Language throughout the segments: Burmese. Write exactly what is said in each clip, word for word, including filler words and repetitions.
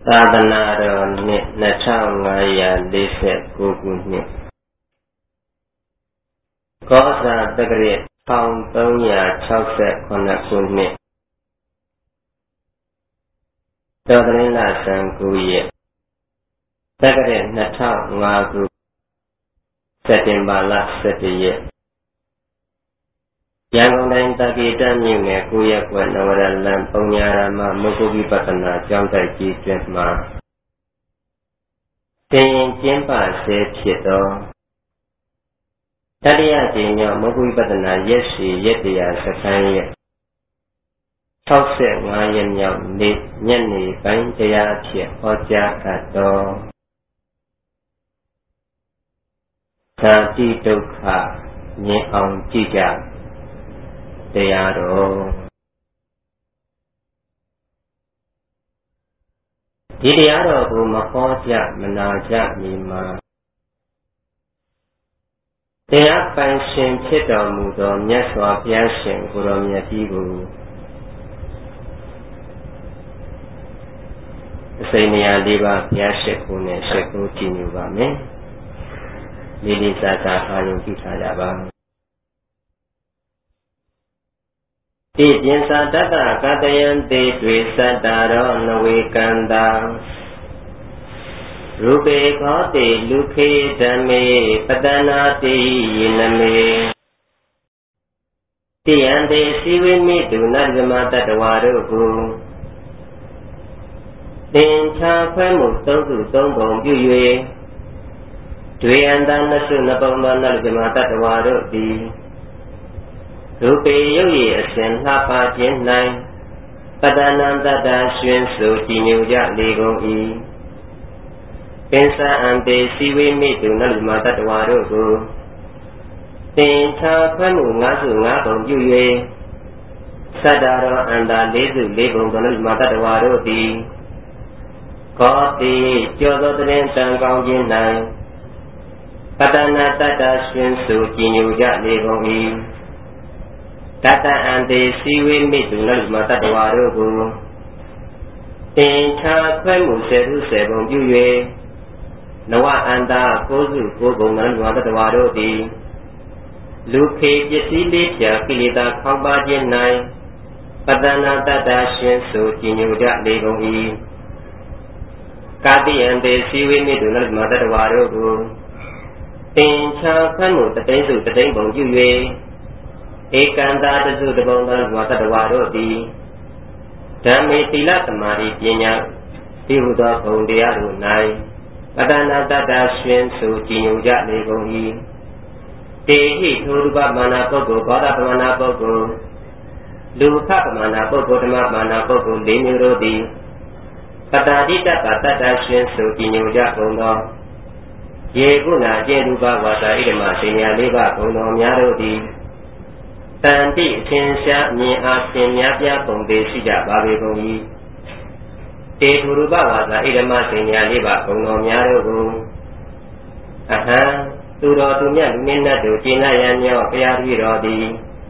သာသနာတော်နှစ်နှစ်ထောင်ငါးရာလေးဆယ်ကိုခုနှစ်ကောဇာတက္ကရာတစ်ထောင်သုံးရာခြောက်ဆယ်ခုခုနှစ်တော်သလင်းလဆန်းကိုရက်တက္ကရာနှစ်ထောင်ငါးခုစက်တင်ဘာလဆယ်တစ်ရက်ရန်ကုန်တိုင်းတက္ကိတမြို့နယ်ကိုရက်ကွယ်နဝရလန်ပုံညာရမမုဂ္ဂဝိပဿနာကျောင်းတိုက်ကြီးကျွန်းမှာသင်ရင်ကျင်းပဆဲဖြစ်သောတတိယကြိမ်မြောက်မုဂ္ဂဝိပဿနာရက်ရှိရက်တရားစခန်းရဲ့၆၅ရက်မြောက်နေ့ညနေပိုင်းတရားဖြစ်ဟောကြားအပ်သောသာတိဒုက္ခမြင်အောင်ကြည့်ကြတရားတော်ဒီတရားတော်ကိုမဟောကြမနာကြမီမှာတရားပိုင်ရှင်ဖြစ်တော်မူသောမြတ်စွာဘုရားရှင်ကိုယ်တော်မြတ်ကြီးကိုအစိမ့်နေရာလေးပါးဘုရားရှိခိုးနဲ့ရှိခိုးကြည်ညိုပါမယ်လေးလေးစားစားအာရုံပြုထားကြပါတိပြင်းစာတတ္တကတယံတေတွေသတ္တာရောနဝေကန္တာရူပေခောတိလူခေဓမ္မေပတနာတိယေနမေတိယံတေစီဝိမိတုနဇမတတဝါတို့ကိုသင်္ချာခွဲမှုသုံးစုသုံးပုံပြု၍တွေအန္တနစုနပုံသောနဇမတတဝါတို့သည်ရူပေရုပ်ရည်အစဉ်လှပခြင်း၌ပတဏံတတ္တရွှင်ဆိုကြည်ညိုကြလေကုန်၏ပင်စအံတေစီဝိမိတုနလမတတဝါတို့ကိုသင်္ချာခွဲမှုငါးစုငါးပုံပြု၍သတ္တရောအန္တာလေးစုလေးပုံသောနလမတတဝါတို့သည်ကောတိကျော်သောတရင်တန်ကောင်းခြင်း၌ပတဏတတ္တရွှင်ဆိုကြည်ညိုကြလေကုန်၏တတအံတေစီဝိမိတုနလမတတဝါတို့ကိုသင်္ချာခွဲမှုဆယ်စုဆယ်ပုံပြု၍နဝအန္တာကိုးစုကိုးပုံနလမတတဝါတို့သည်လူခေပစ္စည်းလေးဖြာကိလေသာခေါင်းပါခြင်း၌ပတဏတတ္တရှင်ဆိုကြည်ညိုကြလေကုန်၏ကာတိအံတေစီဝိမိတုနလမတတဝါတို့ကိုသင်္ချာခွဲမှုတသိန်းစုတသိန်းပုံပြု၍ဧကန္တာတစုတပုံသောဝါတတဝါတို့သည်ဓမ္မေသီလသမာဓိပညာဒီဟုသောဘုံတရားတို့၌ပတဏတတ္တရွှင်ဆိုကြည်ညိုကြလေကုန်၏တေဟိထိုရူပမာနာပုဂ္ဂိုလ်ဘောဓပမာနာပုဂ္ဂိုလ်လူခပမာနာပုဂ္ဂိုလ်ဓမ္မမာနာပုဂ္ဂိုလ်လေးမျိုးတို့သည်ပတတိတတ္တတတ္တရွှင်ဆိုကြည်ညိုကြကုန်သောယေကုဏအကျင့်ရူပဝါစာဣဓမ္မစင်ညာလေးပါးဘုံတော်များတို့သည်တန်တိအထင်ရှားမြင်အားဖြင့်များပြားပုံသေးရှိကြပါပေကုန်၏တေထူရူပဝါစာဣဓမ္မစင်ညာလေးပါဘုံတော်များတို့ကိုအဟံသူတော်သူမြတ်လူမင်းတို့ကျင့်နာရန်မြော့ဘုရားကြီးတော်သည်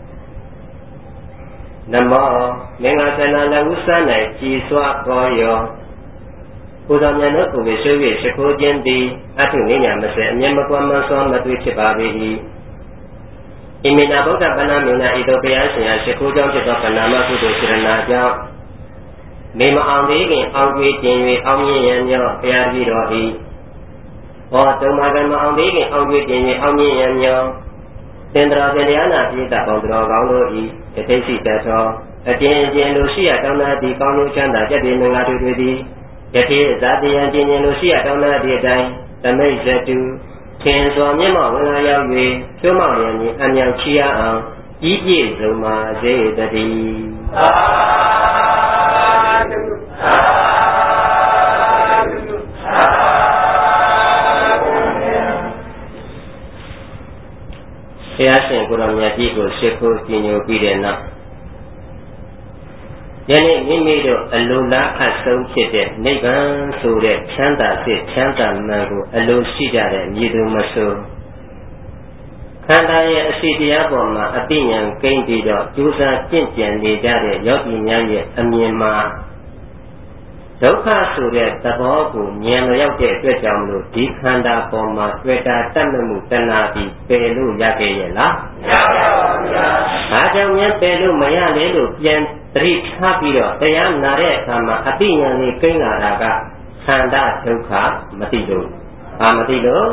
နမောမင်္ဂသနာလဝုစ၌ကြည်စွာပေါ်ရောကိုယ်တော်မြတ်တို့ကိုဝိရှု၍ရှိခိုးခြင်းသည်အထုနိညာမစဲအမျက်မကွမ်းမစွမ်းမတွေ့ဖြစ်ပါပေ၏ဣမိနာဗုဒ္ဓပဏာမေနာဤသို့ဘုရားရှင်အားရှိခိုးကြောင်းဖြစ်သောပဏာမကုသိုလ်စေတနာကြောင့်နေမအောင်သေးခင်အောင်ကြွေးတင်၍အောင်မြင်ရန်မြော့ဘုရားကြီးတော်၏ဟောတုံမာကံမအောင်သေးခင်အောင်ကြွေးတင်၍အောင်မြင်ရန်မြော့သင်္တရာပြန်တရားနာပိဋကပေါင်းတော်ကောင်းတို့၏တသိရှိတတ်သောအတင်းအကျဉ်လိုရှိရတောင်းတသည့်ကောင်းကျိုးချမ်းသာကြက်ပြင်းငါတို့တွေသည်ယတိဇာတိယံကျင်ကျင်လိုရှိရတောင်းတသည့်အတိုင်းသမိတ်ဇတုထင်စွာမျက်မှောက်ဝင်လာရောက်၍ဖြိုးမောင်ရန်ကြီးအမြောင်ချီရအောင်ကြီးပြည့်စုံပါစေတည်းသာဓုသာဓုသာဓုဘုရားရှင်ကိုယ်တော်မြတ်ကြီးကိုရှိခိုးကြည်ညိုပြီးတဲ့နောက်ယနေ့မိမိတို့အလိုလားအဆုံးဖြစ်တဲ့နိဗ္ဗာန်ဆိုတဲ့ချမ်းသာစစ်ချမ်းသာမှန်ကိုအလိုရှိကြတဲ့မြည်သူမဆိုခန္ဓာရဲ့အစီတရားပေါ်မှာအသိဉာဏ်ကိန်းပြီးတော့ကြိုးစားကျင့်ကြံနေကြတဲ့ယောဂီများရဲ့အမြင်မှာဒုက္ခဆိုတဲ့သဘောကိုဉာဏ်မရောက်တဲ့အတွက်ကြောင့်မလို့ဒီခန္ဓာပေါ်မှာတွေ့တာတတ်မှုတဏှာပြီးပယ်လို့ရခဲ့ရဲ့လားမရပါဘူးဗျာဒါကြောင့်ဉာဏ်ပယ်လို့မရလေလို့ပြန်သတိထားပြီးတော့တရားနာတဲ့အခါမှာအသိဉာဏ်လေးကိန်းလာတာကခန္ဓာဒုက္ခမသိလို့အာမသိလို့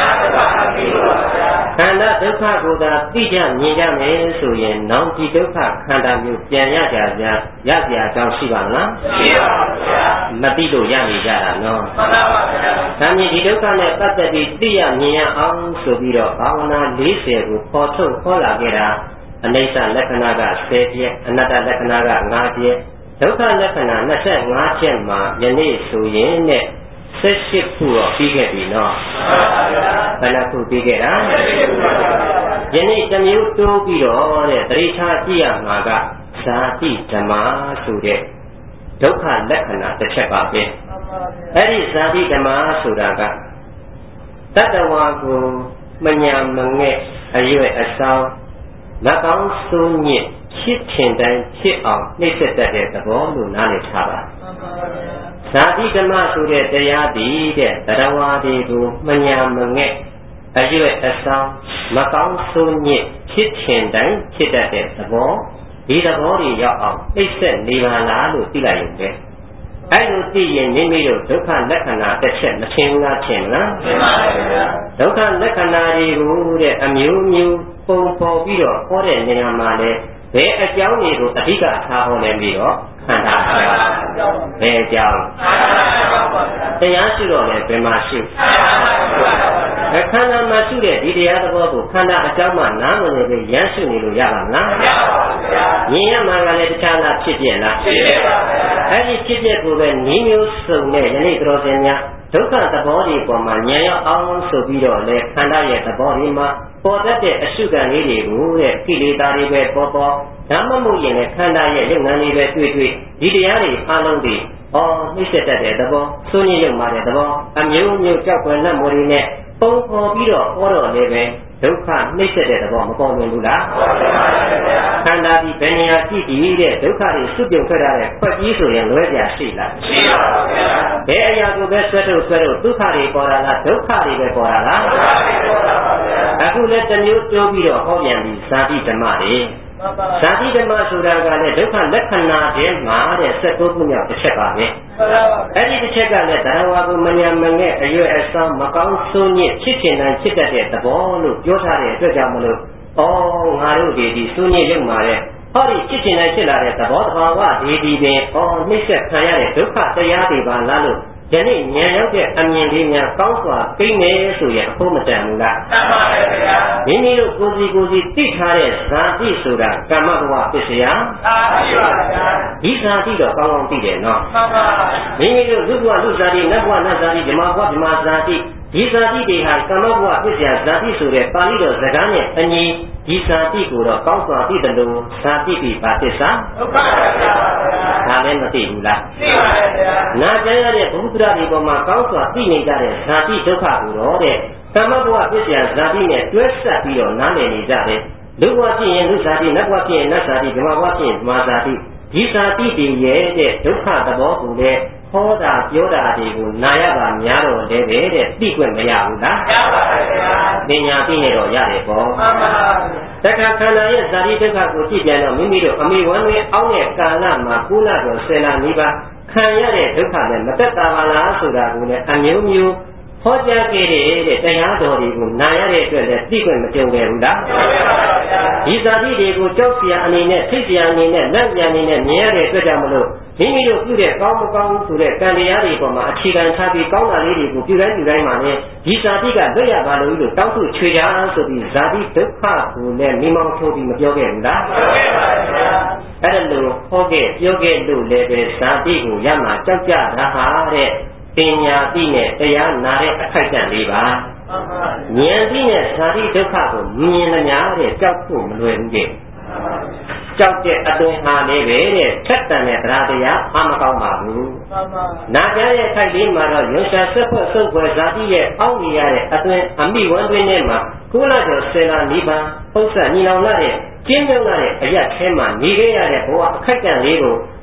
ခန္ဓာဒုက္ခကိုသာသိကြမြင်ကြမယ်ဆိုရင်နောင်ဒီဒုက္ခခန္ဓာမျိုးပြန်ရကြကြရကြအကြောင်းရှိပါမလားရှိပါဘူးဗျာမသိလို့ရနေကြတာနော်မှန်ပါပါဗျာဒါမြင်ဒီဒုက္ခနဲ့ပတ်သက်ပြီးသိရမြင်ရအောင်ဆိုပြီးတော့ဘာဝနာ၄၀ကိုပေါ်ထုတ်ခေါ်လာခဲ့တာအနိစ္စလက္ခဏာက၁၀ချက်အနတ္တလက္ခဏာက၅ချက်ဒုက္ခလက္ခဏာ၂၅ချက်မှာယနေ့ဆိုရင်နဲ့ဆက်ရှိခုတော့ပြီးခဲ့ပြီနော်ဘယ်နှခုပြီးခဲ့တာယနေ့တစ်မျိုးတိုးပြီးတော့တဲ့တရိချာကြည့်ရမှာကဇာတိဓမ္မဆိုတဲ့ဒုက္ခလက္ခဏာတစ်ချက်ပါပဲအဲ့ဒီဇာတိဓမ္မဆိုတာကတတ္တဝါကိုမညာမငဲ့အရွယ်အဆောင်မကောင်းဆိုးညစ်ဖြစ်ထင်တိုင်းဖြစ်အောင်နှိမ့်ဆက်တတ်တဲ့သဘောလို့နားလည်ထားပါဇာတိဓမ္မဆိုတဲ့တရားတည်တဲ့တရားဝါတွေကိုမညာမငဲ့အရွယ်အဆောင်မကောင်းဆိုးညစ်ဖြစ်ထင်တိုင်းဖြစ်တတ်တဲ့သဘောဒီသဘောတွေရောက်အောင်နှိမ့်ဆက်နေပါလားလို့သိလိုက်ရင်ပဲအဲ့လိုသိရင်မိမိတို့ဒုက္ခလက္ခဏာတစ်ချက်မထင်ဘူးလားထင်လားထင်ပါဗျာဒုက္ခလက္ခဏာတွေကိုတဲ့အမျိုးမျိုးပုံပေါ်ပြီးတော့ဟောတဲ့နေရာမှာလဲဘယ်အကြောင်းတွေကိုအဓိကထားဟောလဲပြီးတော့ခန္ဓာအကြောင်းဘယ်အကြောင်းတရားရှိတော့လဲဘယ်မှာရှိခန္ဓာမှာရှိတဲ့ဒီတရားသဘောကိုခန္ဓာအကြောင်းမှနားမလည်ပဲရမ်းရှိနေလို့ရပါမလားမရပါဘူးဗျာဉာဏ်ရမှာကလည်းတခြားလားဖြစ်ပြလားဖြစ်ပြပါဗျာအဲ့ဒီဖြစ်ပြကိုပဲနည်းမျိုးစုံနဲ့ယနေ့တော်စင်များဒုက္ခသဘောတွေပေါ်မှာဉာဏ်ရောက်အောင်ဆိုပြီးတော့လေခန္ဓာရဲ့သဘောတွေမှာပေါ်တတ်တဲ့အရှုခံလေးတွေကိုတဲ့ကိလေသာတွေပဲပေါ်ပေါ်ဒါမှမဟုတ်ရင်လည်းခန္ဓာရဲ့ရုပ်ငန်းလေးပဲတွေ့တွေ့ဒီတရားတွေအလုံးတွေအော်နှိမ့်ဆက်တတ်တဲ့သဘောသုံးညရုပ်မှာတဲ့သဘောအမျိုးမျိုးကြောက်ွယ်လက်မော်တွေနဲ့ပုံပေါ်ပြီးတော့ဟောတော့လည်းပဲဒုက္ခနှိမ့်ဆက်တဲ့သဘောမပေါ်နိုင်ဘူးလားခန္ဓာဒီဘယ်နေရာကြည့်ပြီးတဲ့ဒုက္ခတွေစွပြုံထွက်ရတဲ့ခွက်ကြီးဆိုရင်လွဲပြရှိလားရှိပါဘူးဗျာဘယ်အရာကိုပဲဆွဲထုတ်ဆွဲထုတ်ဒုက္ခတွေပေါ်လာလားဒုက္ခတွေပဲပေါ်လာလားဒုက္ခတွေပေါ်လာပါဗျာအခုလည်းတစ်မျိုးတိုးပြီးတော့ဟောပြန်ပြီးဇာတိဓမ္မတွေဇာတိဓမ္မဆိုတာကလည်းဒုက္ခလက္ခဏာတွေမှာတဲ့ဆက်တိုးခုမြောက်တစ်ချက်ပါပဲအဲ့ဒီတစ်ချက်ကလည်းတရားဝါကိုမညာမငဲ့အရွယ်အစားမကောင်းဆိုးညစ်ဖြစ်ချင်တိုင်းဖြစ်တတ်တဲ့သဘောလို့ပြောထားတဲ့အတွက်ကြောင့်မလို့ဩငါတို့ဒီဒီဆိုးညစ်ရုပ်မှာတဲ့ဟောဒီဖြစ်ချင်တိုင်းဖြစ်လာတဲ့သဘောတဘာဝဒီဒီပင်ဩနှိမ့်ဆက်ခံရတဲ့ဒုက္ခတရားတွေပါလားလို့ယနေ့ဉာဏ်ရောက်တဲ့အမြင်လေးများကောင်းစွာသိနေဆိုရင်အဖို့မတန်ဘူးလားတန်ပါရဲ့ဗျာမိမိတို့ကိုယ်စီကိုယ်စီသိထားတဲ့ဇာတိဆိုတာကမ္မဘဝပစ္စယသာပါဗျာဒီဇာတိတော့ကောင်းကောင်းသိတယ်နော်မှန်ပါမိမိတို့လူဘဝလူဇာတိနတ်ဘဝနတ်ဇာတိဓမ္မဘဝဓမ္မဇာတိဒီဇာတိတွေဟာကမ္မဘဝပစ္စယဇာတိဆိုတဲ့ပါဠိတော်စကားနဲ့အညီဒီဇာတိကိုတော့ကောင်းစွာသိတယ်လို့ဇာတိပြီးပါသစ္စာဒုက္ခပါဗျာဒါလည်းမသိဘူးလားသိပါရဲ့ဗျာနာကျင်ရတဲ့ဘုဒ္ဓရာဒီပေါ်မှာကောင်းစွာသိနေကြတဲ့ဇာတိဒုက္ခကိုတော့တဲ့ကမ္မဘဝပစ္စယဇာတိနဲ့တွဲဆက်ပြီးတော့နားလည်နေကြတယ်လူဘဝဖြစ်ရင်လူဇာတိနတ်ဘဝဖြစ်ရင်နတ်ဇာတိဓမ္မဘဝဖြစ်ရင်ဓမ္မဇာတိဒီဇာတိတွေရဲ့တဲ့ဒုက္ခသဘောကိုလည်းဟောတာပြောတာတွေကိုနာရပါများတော့လည်းပဲတဲ့သိခွင့်မရဘူးလားရပါပါဗျာပညာသိနေတော့ရတယ်ပေါ့မှန်ပါတခါခန္ဓာရဲ့ဇာတိဒုက္ခကိုကြည့်ပြန်တော့မိမိတို့အမိဝမ်းတွေအောင်းတဲ့ကာလမှာကုလတော်ဆယ်လနီးပါးခံရတဲ့ဒုက္ခနဲ့မသက်သာပါလားဆိုတာကိုလည်းအမျိုးမျိုးဟောကြားခဲ့တဲ့တရားတော်တွေကိုနာရတဲ့အတွက်လည်းသိခွင့်မကြုံခဲ့ဘူးလားဒီဇာတိတွေကိုကြောက်စရာအနေနဲ့သိစရာအနေနဲ့လက်ပြန်အနေနဲ့မြင်ရတဲ့အတွက်ကြောင့်မလို့မိမိတို့ပြုတဲ့ကောင်းမကောင်းဆိုတဲ့ကံတရားတွေပေါ်မှာအခြေခံထားပြီးကောင်းတာလေးတွေကိုပြုတိုင်းပြုတိုင်းမှာလည်းဒီဇာတိကလွတ်ရပါလို့လို့တောင်းဆိုချွေကြဆိုပြီးဇာတိဒုက္ခကိုလည်းမိမောင်းထိုးပြီးမပြောခဲ့ဘူးလားပြောခဲ့ပါဗျာအဲ့ဒါလို့ဟောခဲ့ပြောခဲ့လို့လည်းပဲဇာတိကိုရမှာကြောက်ကြတာဟာတဲ့ပညာသိနဲ့တရားနာတဲ့အခိုက်အတန့်လေးပါဉာဏ်သိနဲ့ဇာတိဒုက္ခကိုမြင်နေများတဲ့ကြောက်ဖို့မလွယ်ဘူးတဲ့ကြောက်တဲ့အသွင်ဟာလေးပဲတဲ့ထက်တန်တဲ့တရားတရားအမကောင်းပါဘူးနာကြရဲ့ခိုက်လေးမှာတော့ရုံရှာဆက်ဖွဲ့စုပ်ဖွဲ့ဇာတိရဲ့အောက်နေရတဲ့အသွင်အမိဝန်းတွင်းထဲမှာကုလကျော်ဆယ်လနီးပါးပု္ပ္ပညီလောင်လာတဲ့ကျင်းမြုံလာတဲ့အရက်ထဲမှာနေခဲ့ရတဲ့ဘဝအခိုက်အတန့်လေးကို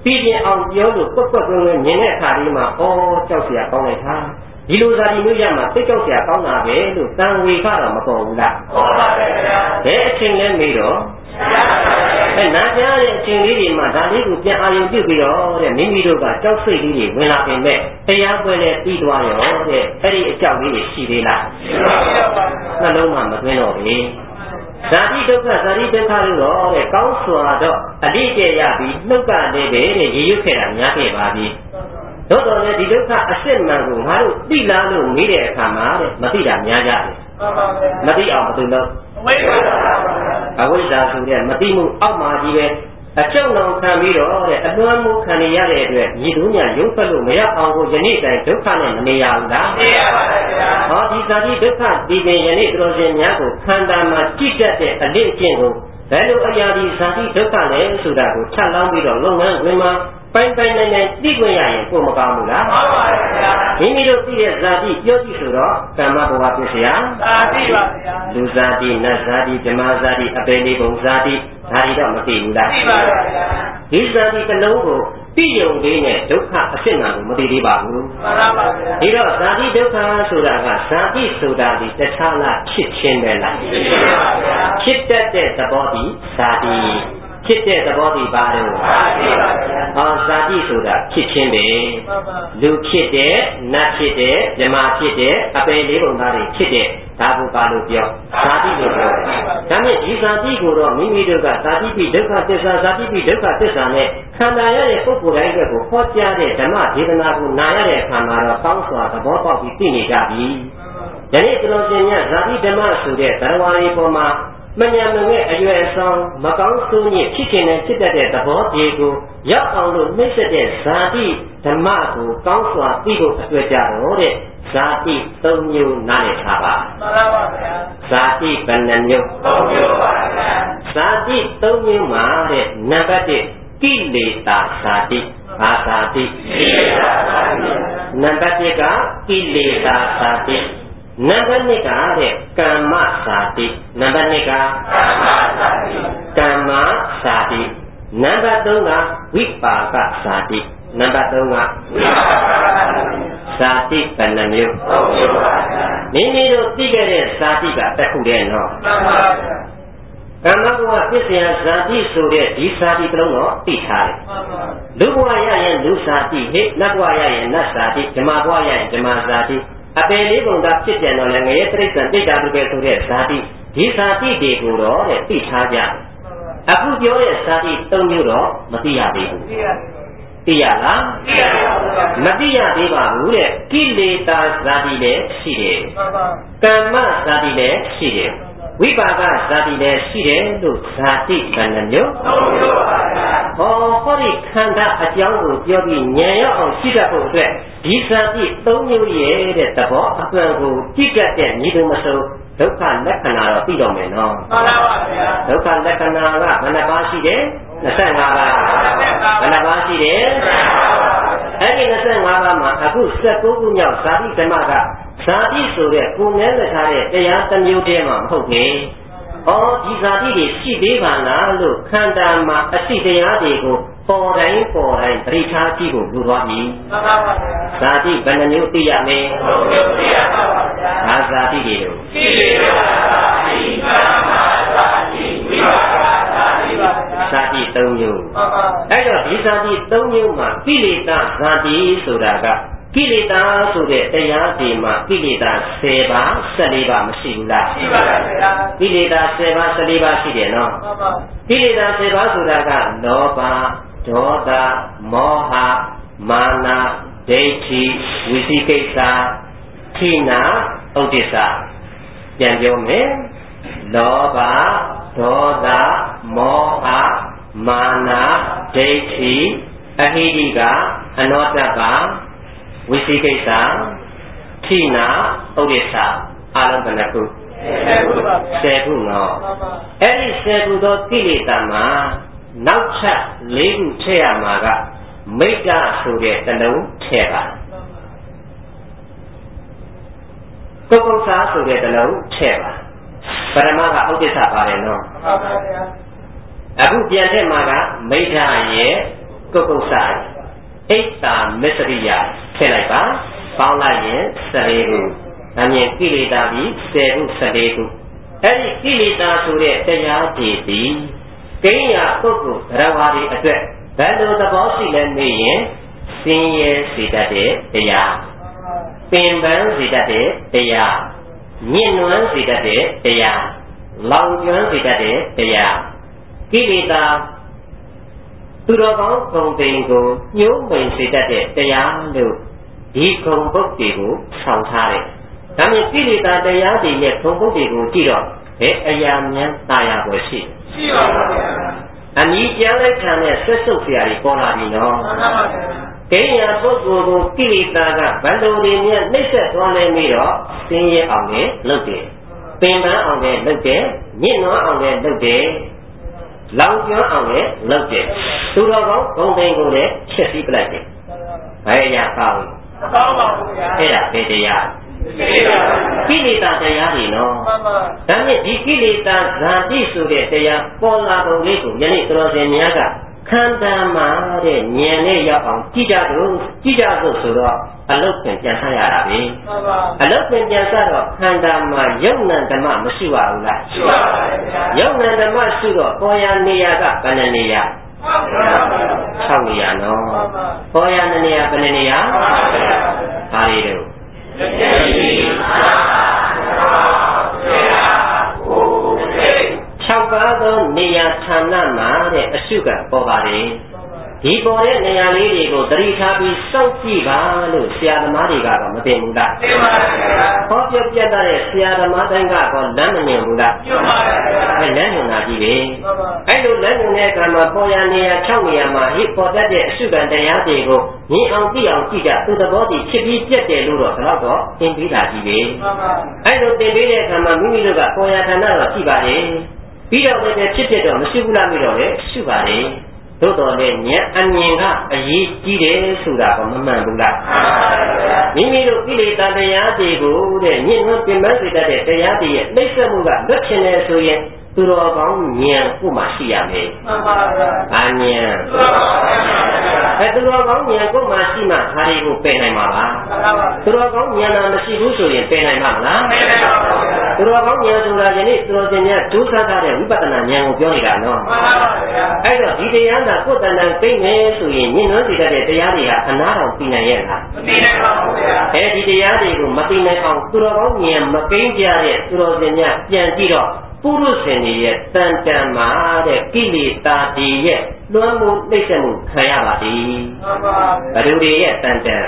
ပြီးပြင်းအောင်ပြောလို့ကွက်ကွက်ကွင်းကွင်းမြင်တဲ့အခါလေးမှာအော်ကြောက်เสียကောင်းလိုက်တာဒီလိုဇာတိမျိုးရမှာသိကြောက်เสียကောင်းတာပဲလို့တန်ဝေကတော့မပေါ်ဘူးလားပေါ်ပါပဲဗျာဘယ်အချိန်လဲမေးတော့အဲနာကြားတဲ့အချိန်လေးတွေမှာဒါလေးကိုပြန်အာရုံပြုပြီးတော့တဲ့မိမိတို့ကကြောက်စိတ်လေးတွေဝင်လာပြင်မဲ့တရားပွဲနဲ့ပြီးသွားရောတဲ့အဲ့ဒီအကြောက်လေးတွေရှိသေးလားရှိပါပါနှလုံးမှာမသွင်းတော့ဘူးဇာတိဒုက္ခဇာတိဒုက္ခလို့တော့တဲ့ကောင်းစွာတော့အတိကျရပြီးနှုတ်ကလည်းပဲတဲ့ရည်ရွယ်ခဲ့တာများခဲ့ပါပြီသို့တော်လည်းဒီဒုက္ခအစစ်မှန်ကိုငါတို့သိလားလို့မေးတဲ့အခါမှာတဲ့မသိတာများကြတယ်မသိအောင်မသိလို့အဝိဇ္ဇာဆိုတဲ့မသိမှုအောက်မှာကြီးပဲအကျုံတော်ခံပြီးတော့တဲ့အလွမ်းမှုခံရတဲ့အတွက်ညီတို့ညာရုပ်ဖက်လို့မရအောင်ကိုယနေ့တိုင်ဒုက္ခနဲ့မနေရဘူးလားနေရပါဘူးဗျာဟောဒီဇာတိဒုက္ခဒီပင်ယနေ့တော်ရှင်များကိုခန္ဓာမှာကြည့်တတ်တဲ့အလေးအကျင့်ကိုဘယ်လိုအရာဒီဇာတိဒုက္ခလဲဆိုတာကိုချက်လောင်းပြီးတော့လုပ်ငန်းဝင်မှာပိုင်ပိုင်နိုင်နိုင်သိခွင့်ရရင်ကိုမကောင်းဘူးလားမှန်ပါဗျာမိမိတို့သိတဲ့ဇာတိပြောကြည့်ဆိုတော့ကမ္မဘဝပြည့်စရာဇာတိပါဗျာလူဇာတိနတ်ဇာတိဓမ္မဇာတိအပေလေးပုံဇာတိဒါတွေတော့မသိဘူးလားသိပါဗျာဒီဇာတိတစ်လုံးကိုပြည့်ုံလေးနဲ့ဒုက္ခအဖြစ်နာကိုမသိသေးပါဘူးမှန်ပါပါဗျာဒီတော့ဇာတိဒုက္ခဆိုတာကဇာတိဆိုတာဒီတခြားလားဖြစ်ခြင်းပဲလားဖြစ်ပါဗျာဖြစ်တတ်တဲ့သဘောဒီဇာတိဖြစ်တဲ့သဘောဒီပါတော့ဇာတိပါဗျာဟောဇာတိဆိုတာဖြစ်ခြင်းပဲလူဖြစ်တဲ့နတ်ဖြစ်တဲ့ဓမ္မဖြစ်တဲ့အပေလေးပုံသားတွေဖြစ်တဲ့ဒါကိုပါလို့ပြောဇာတိလို့ပြောတယ်ဒါနဲ့ဒီဇာတိကိုတော့မိမိတို့ကဇာတိပိဒုက္ခသစ္စာဇာတိပိဒုက္ခသစ္စာနဲ့ခန္ဓာရတဲ့ပုဂ္ဂိုလ်တိုင်းအတွက်ကိုဟောကြားတဲ့ဓမ္မဒေသနာကိုနာရတဲ့အခါမှာတော့ကောင်းစွာသဘောပေါက်ပြီးသိနေကြပြီယနေ့ကျွန်တော်ရှင်များဇာတိဓမ္မဆိုတဲ့သရဝါရီပေါ်မှာမညာမငဲ့အရွယ်အဆောင်မကောင်းဆိုးညစ်ဖြစ်ခြင်းနဲ့ဖြစ်တတ်တဲ့သဘောတွေကိုရောက်အောင်လို့နှိမ့်ဆက်တဲ့ဇာတိဓမ္မကိုကောင်းစွာသိဖို့အတွက်ကြတော့တဲ့ဇာတိသုံးမျိုးနားလည်ထားပါမှန်ပါပါဗျာဇာတိဘယ်နှမျိုးသုံးမျိုးပါဗျာဇာတိသုံးမျိုးမှာတဲ့နံပါတ်တစ်ကိလေသာဇာတိဘာဇာတိကိလေသာဇာတိနံပါတ်တစ်ကကိလေသာဇာတိနံပါတ်နှစ်ကတဲ့ကမ္မဇာတိနံပါတ်နှစ်ကကမ္မဇာတိကမ္မဇာတိနံပါတ်သုံးကဝိပါကဇာတိနံပါတ်သုံးကဝိပါကဇာတိဘယ်နှမျိုးသုံးမျိုးပါဗျာမိမိတို့သိခဲ့တဲ့ဇာတိကတစ်ခုတည်းနော်မှန်ပါဗျာကမ္မဘဝပစ္စယဇာတိဆိုတဲ့ဒီဇာတိတစ်လုံးတော့သိထားတယ်မှန်ပါလူဘဝရရင်လူဇာတိဟိနတ်ဘဝရရင်နတ်ဇာတိဓမ္မဘဝရရင်ဓမ္မဇာတိအပေလေးပုံကဖြစ်တယ်တော့လည်းငရဲတိရစ္ဆာန်တိတ်တာလူပဲဆိုတဲ့ဇာတိဒီဇာတိတွေကိုတော့တဲ့သိထားကြအခုပြောတဲ့ဇာတိသုံးမျိုးတော့မသိရသေးဘူးသိရလားသိရပါဘူးမသိရသေးပါဘူးတဲ့ကိလေသာဇာတိလည်းရှိတယ်ကမ္မဇာတိလည်းရှိတယ်ဝိပါကဇာတိလည်းရှိတယ်လို့ဇာတိကံမျိုးသုံးမျိုးပါဗျာဟောဟောဒီခန္ဓာအကြောင်းကိုပြောပြီးဉာဏ်ရောက်အောင်ရှိတတ်ဖို့အတွက်ဒီဇာတိသုံးမျိုးရဲ့တဲ့သဘောအမှန်ကိုကြည့်တတ်တဲ့ညီတို့မစိုးဒုက္ခလက္ခဏာတော့သိတော့မယ်နော်မှန်ပါပါဗျာဒုက္ခလက္ခဏာကဘယ်နှပါးရှိတယ်၂၅ပါးဘယ်နှပါးရှိတယ်အဲ့ဒီ၂၅ပါးမှာအခု၁၉ခုမြောက်ဇာတိဓမ္မကဇာတိဆိုတဲ့ကိုယ်နဲ့လက်ထားတဲ့တရားတစ်မျိုးတည်းမှမဟုတ်ဘူး။အော်ဒီဇာတိတွေရှိသေးပါလားလို့ခန္ဓာမှာအရှိတရားတွေကိုပေါ်တိုင်းပေါ်တိုင်းပရိသတ်ကြည့်ဖို့လိုသွားပြီ။မှန်ပါပါဗျာ။ဇာတိဘယ်နှမျိုးသိရမလဲ။ဟုတ်ကဲ့သိရပါပါဗျာ။ဘာဇာတိတွေလို့ရှိသေးပါလား။ဒီကမ္မဇာတိဝိပါကဇာတိပါဗျာ။ဇာတိသုံးမျိုး။မှန်ပါ။အဲ့တော့ဒီဇာတိသုံးမျိုးမှာကိလေသာဇာတိဆိုတာကကိလေသာဆိုတဲ့တရားဒီမှာကိလေသာ၁၀ပါး၁၄ပါးမရှိဘူးလားရှိပါပါဗျာကိလေသာ၁၀ပါး၁၄ပါးရှိတယ်နော်မှန်ပါကိလေသာ၁၀ပါးဆိုတာကလောဘဒေါသမောဟမာနဒိဋ္ဌိဝိသိကိစ္စခိနာဥဒိစ္စပြန်ပြောမယ်လောဘဒေါသမောဟမာနဒိဋ္ဌိအဟိတိကအနောတကဝိသိကိစ္စခိနာဥဒိစ္စအလုံးဘယ်နှခုဆယ်ခုပါဆယ်ခုနော်အဲ့ဒီဆယ်ခုသောကိလေသာမှာနောက်ချက်လေးခုထည့်ရမှာကမိတ်္တဆိုတဲ့တစ်လုံးထည့်ပါကုက္ကုဆာဆိုတဲ့တစ်လုံးထည့်ပါပရမကဥဒိစ္စပါတယ်နော်မှန်ပါဗျာအခုပြန်ထည့်မှာကမိတ်္တရဲ့ကုတ်ကုတ်ဆိုင်အိတ်တာမစ္စရိယထည့်လိုက်ပါပေါင်းလိုက်ရင်ဆယ်လေးခုအမြင်ကိလေသာပြီးဆယ်ခုဆယ်လေးခုအဲ့ဒီကိလေသာဆိုတဲ့တရားတွေဒီကိရိယာပုဂ္ဂိုလ်ဓရဝါဒီအတွက်ဘယ်လိုသဘောရှိလဲမေးရင်စင်ရဲစေတတ်တဲ့တရားပင်ပန်းစေတတ်တဲ့တရားညှဉ်းနှွမ်းစေတတ်တဲ့တရားလောင်ကျွမ်းစေတတ်တဲ့တရားကိလေသာသူတော်ကောင်းဂုဏ်သိမ်ကိုညှိုးမိန်စေတတ်တဲ့တရားလို့ဒီဂုဏ်ပုဒ်တွေကိုဆောင်ထားတယ်။ဒါမြင်ကိလေသာတရားတွေရဲ့ဂုဏ်ပုဒ်တွေကိုကြည့်တော့ဘယ်အရာများတာယာွယ်ရှိရှိပါပါဗျာ။အမည်ပြန်လိုက်ခံတဲ့ဆက်စုပ်ဆရာကြီးပေါ်လာပြီနော်။မှန်ပါပါဗျာ။ကိရိယာပုဂ္ဂိုလ်ကိုကိလေသာကဘယ်လိုတွေနဲ့နှိမ့်ဆက်သွားလဲပြီးတော့သင်ရဲအောင်နဲ့လုပ်တယ်။ပင်ပန်းအောင်နဲ့လုပ်တယ်။ညှဉ်းနှွမ်းအောင်နဲ့လုပ်တယ်။လောင်ကျွမ်းအောင်နဲ့လုပ်တယ်။သူတော်ကောင်းဂုဏ်သိမ်ကိုလည်းချက်စီးပလိုက်တယ်။ဘယ်အရာကောင်းလဲကောင်းပါဘူးဗျာအဲ့ဒါဘယ်တရားကိလေသာတရားတွေနော်မှန်ပါဒါနဲ့ဒီကိလေသာဇာတိဆိုတဲ့တရားပေါ်လာပုံလေးကိုယနေ့တော်စင်များကခန္ဓာမှာတဲ့ဉာဏ်နဲ့ရောက်အောင်ကြည့်ကြတော့ကြည့်ကြဖို့ဆိုတော့အလုတ်ပင်ပြန်ဆရတာပဲမှန်ပါအလုတ်ပင်ပြန်ဆတော့ခန္ဓာမှာယုံနံဓမ္မမရှိပါဘူးလားရှိပါပါတယ်ဗျာယုံနံဓမ္မရှိတော့ပေါ်ရနေရာကဘယ်နှနေရာ၆နေရာနော်ပေါ်ရနေရာဘယ်နှနေရာဘာတွေတော့၆ပါးသောနေရာဌာနမှာတဲ့အရှုကပေါ်ပါတယ်ဒီပေါ်တဲ့နေရာလေးတွေကိုသတိထားပြီးစောင့်ကြည့်ပါလို့ဆရာသမားတွေကတော့မသိဘူးလားသိပါပါဗျာဟောပြပြတဲ့ဆရာသမားတိုင်းကတော့လမ်းမမြင်ဘူးလားသိပါပါဗျာအဲလမ်းမြင်တာကြီးပဲအဲ့လိုလမ်းမြင်တဲ့အခါမှာပေါ်ရနေရာ၆နေရာမှာဟိပေါ်တတ်တဲ့အရှုကတရားတွေကိုမြင်အောင်ကြည့်အောင်ကြည့်ကြသူသဘောတည်ဖြစ်ပြီးပြတ်တယ်လို့တော့ဒါတော့သင်ပေးတာကြီးပဲအဲ့လိုသင်ပေးတဲ့အခါမှာမိမိတို့ကပေါ်ရဌာနတော့ကြည့်ပါလေပြီးတော့လည်းဖြစ်ဖြစ်တော့မရှိဘူးလားပြီးတော့လေရှုပါလေသို့တော်လည်းဉာဏ်အမြင်ကအရေးကြီးတယ်ဆိုတာကမမှန်ဘူးလားမိမိတို့ကိလေသာတရားတွေကိုတဲ့ညှဉ်းနှွမ်းပင်ပန်းစေတတ်တဲ့တရားတွေရဲ့နှိမ့်ဆက်မှုကလွတ်ချင်တယ်ဆိုရင်သူတော်ကောင်းဉာဏ်ကိုမှရှိရမယ်မှန်ပါဗျာ။အာဉာဏ်အဲသူတော်ကောင်းဉာဏ်ကိုမှရှိမှဒါတွေကိုပယ်နိုင်မှာလားမှန်ပါဗျာ။သူတော်ကောင်းဉာဏ်သာမရှိဘူးဆိုရင်ပယ်နိုင်မှာမလားပယ်နိုင်ပါဗျာ။သူတော်ကောင်းဉာဏ်ဆိုတာယနေ့သူတော်စင်များဒုစရတဲ့ဝိပဿနာဉာဏ်ကိုပြောနေတာနော်မှန်ပါဗျာ။အဲတော့ဒီတရားကကိုယ်တဏ္ဍာသိနေဆိုရင်ညှဉ်းနှွမ်းစေတတ်တဲ့တရားတွေဟာအနာတော်သိနိုင်ရဲ့လားမသိနိုင်ပါဘူးဗျာ။အဲဒီတရားတွေကိုမသိနိုင်အောင်သူတော်ကောင်းဉာဏ်မကိန်းကြတဲ့သူတော်စင်များပြန်ကြည့်တော့ပုရုษင်ရဲ့တန်တန်မှာတဲ့ကိလေသာတွေရဲ့လွှမ်းမိုးနှိမ့်ဆက်မှုခံရပါသည်မှန်ပါဘယ်သူတွေရဲ့တန်တန်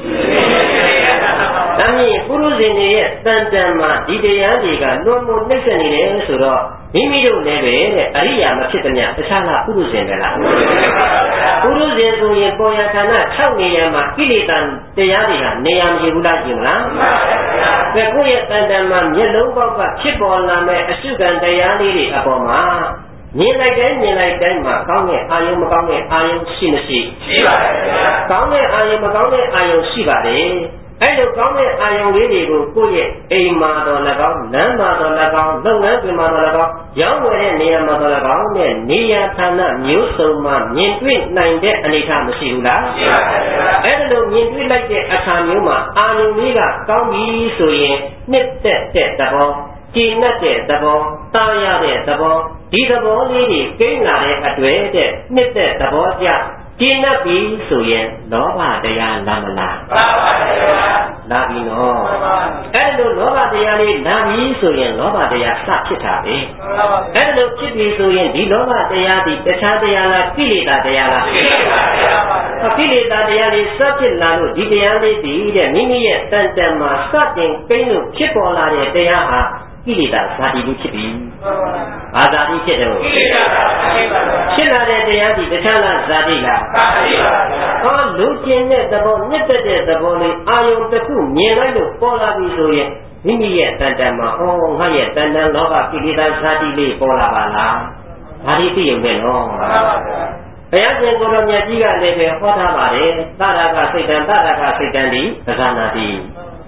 ဒါမြင်ပုရုษင်ရဲ့တန်တန်မှာဒီတရားတွေကလွှမ်းမိုးနှိမ့်ဆက်နေတယ်ဆိုတော့မိမိတို့လည်းပဲတဲ့အရိယာမဖြစ်သမျှတခြားလားပုရုษင်ပဲလားပုရုษင်ဆိုရင်ပေါ်ရဌာန၆နေရာမှာကိလေသာတရားတွေဟာနေရာမရှိဘူးလားကြည့်မလားဘယ်ကိုယ့်ရဲ့တန်တန်မှာမျက်လုံးပေါက်ကဖြစ်ပေါ်လာမဲ့အရှုခံတရားလေးတွေအပေါ်မှာမြင်လိုက်တိုင်းမြင်လိုက်တိုင်းမှာကောင်းတဲ့အာယုံမကောင်းတဲ့အာယုံရှိမရှိရှိပါတယ်ဗျာကောင်းတဲ့အာယုံမကောင်းတဲ့အာယုံရှိပါတယ်အဲ့လိုကောင်းတဲ့အာယုံလေးတွေကိုကိုယ့်ရဲ့အိမ်မှာတော့၎င်းလမ်းမှာတော့၎င်းလုပ်ငန်းတွေမှာတော့၎င်းရောက်ဝယ်တဲ့နေရာမှာတော့၎င်းနဲ့နေရာဌာနမျိုးစုံမှာမြင်တွေ့နိုင်တဲ့အနေအထားမရှိဘူးလားရှိပါပါဗျာအဲ့လိုမြင်တွေ့လိုက်တဲ့အခါမျိုးမှာအာယုံလေးကကောင်းပြီဆိုရင်နှစ်သက်တဲ့သဘောကျင့်တဲ့သဘောတားရတဲ့သဘောဒီသဘောလေးတွေကိန်းလာတဲ့အတွေ့တဲ့နှစ်သက်သဘောကြကျင့်တတ်ပြီဆိုရင်လောဘတရားလာမလားပါပါဗျာလာပြီနော်အဲ့လိုလောဘတရားလေးလာပြီဆိုရင်လောဘတရားစဖြစ်တာပဲအဲ့လိုဖြစ်ပြီဆိုရင်ဒီလောဘတရားဒီတခြားတရားလားကိလေသာတရားလားကိလေသာတရားပါကိလေသာတရားလေးစဖြစ်လာလို့ဒီတရားလေးဒီတဲ့မိမိရဲ့တန်တန်မှာစတင်ကိန်းလို့ဖြစ်ပေါ်လာတဲ့တရားဟာကိလေသာဇာတိလေးဖြစ်ပြီဘာဇာတိဖြစ်တယ်ကိလေသာဖြစ်လာတဲ့တရားဒီတခြားလားဇာတိလားဇာတိပါဗျာဟောလူကျင်တဲ့သဘောမြင့်တဲ့သဘောလေးအာယုံတစ်ခုမြင်လိုက်လို့ပေါ်လာပြီဆိုရင်မိမိရဲ့တန်တန်မှာဟောငါရဲ့တန်တန်လောဘကိလေသာဇာတိလေးပေါ်လာပါလားဒါဒီသိရုံနဲ့နော်မှန်ပါဗျာဘုရားရှင်ကိုယ်တော်မြတ်ကြီးကလည်းပဲဟောထားပါတယ်သရကစိတ်တံသရကစိတ်တံဒီသက္ကနာတိ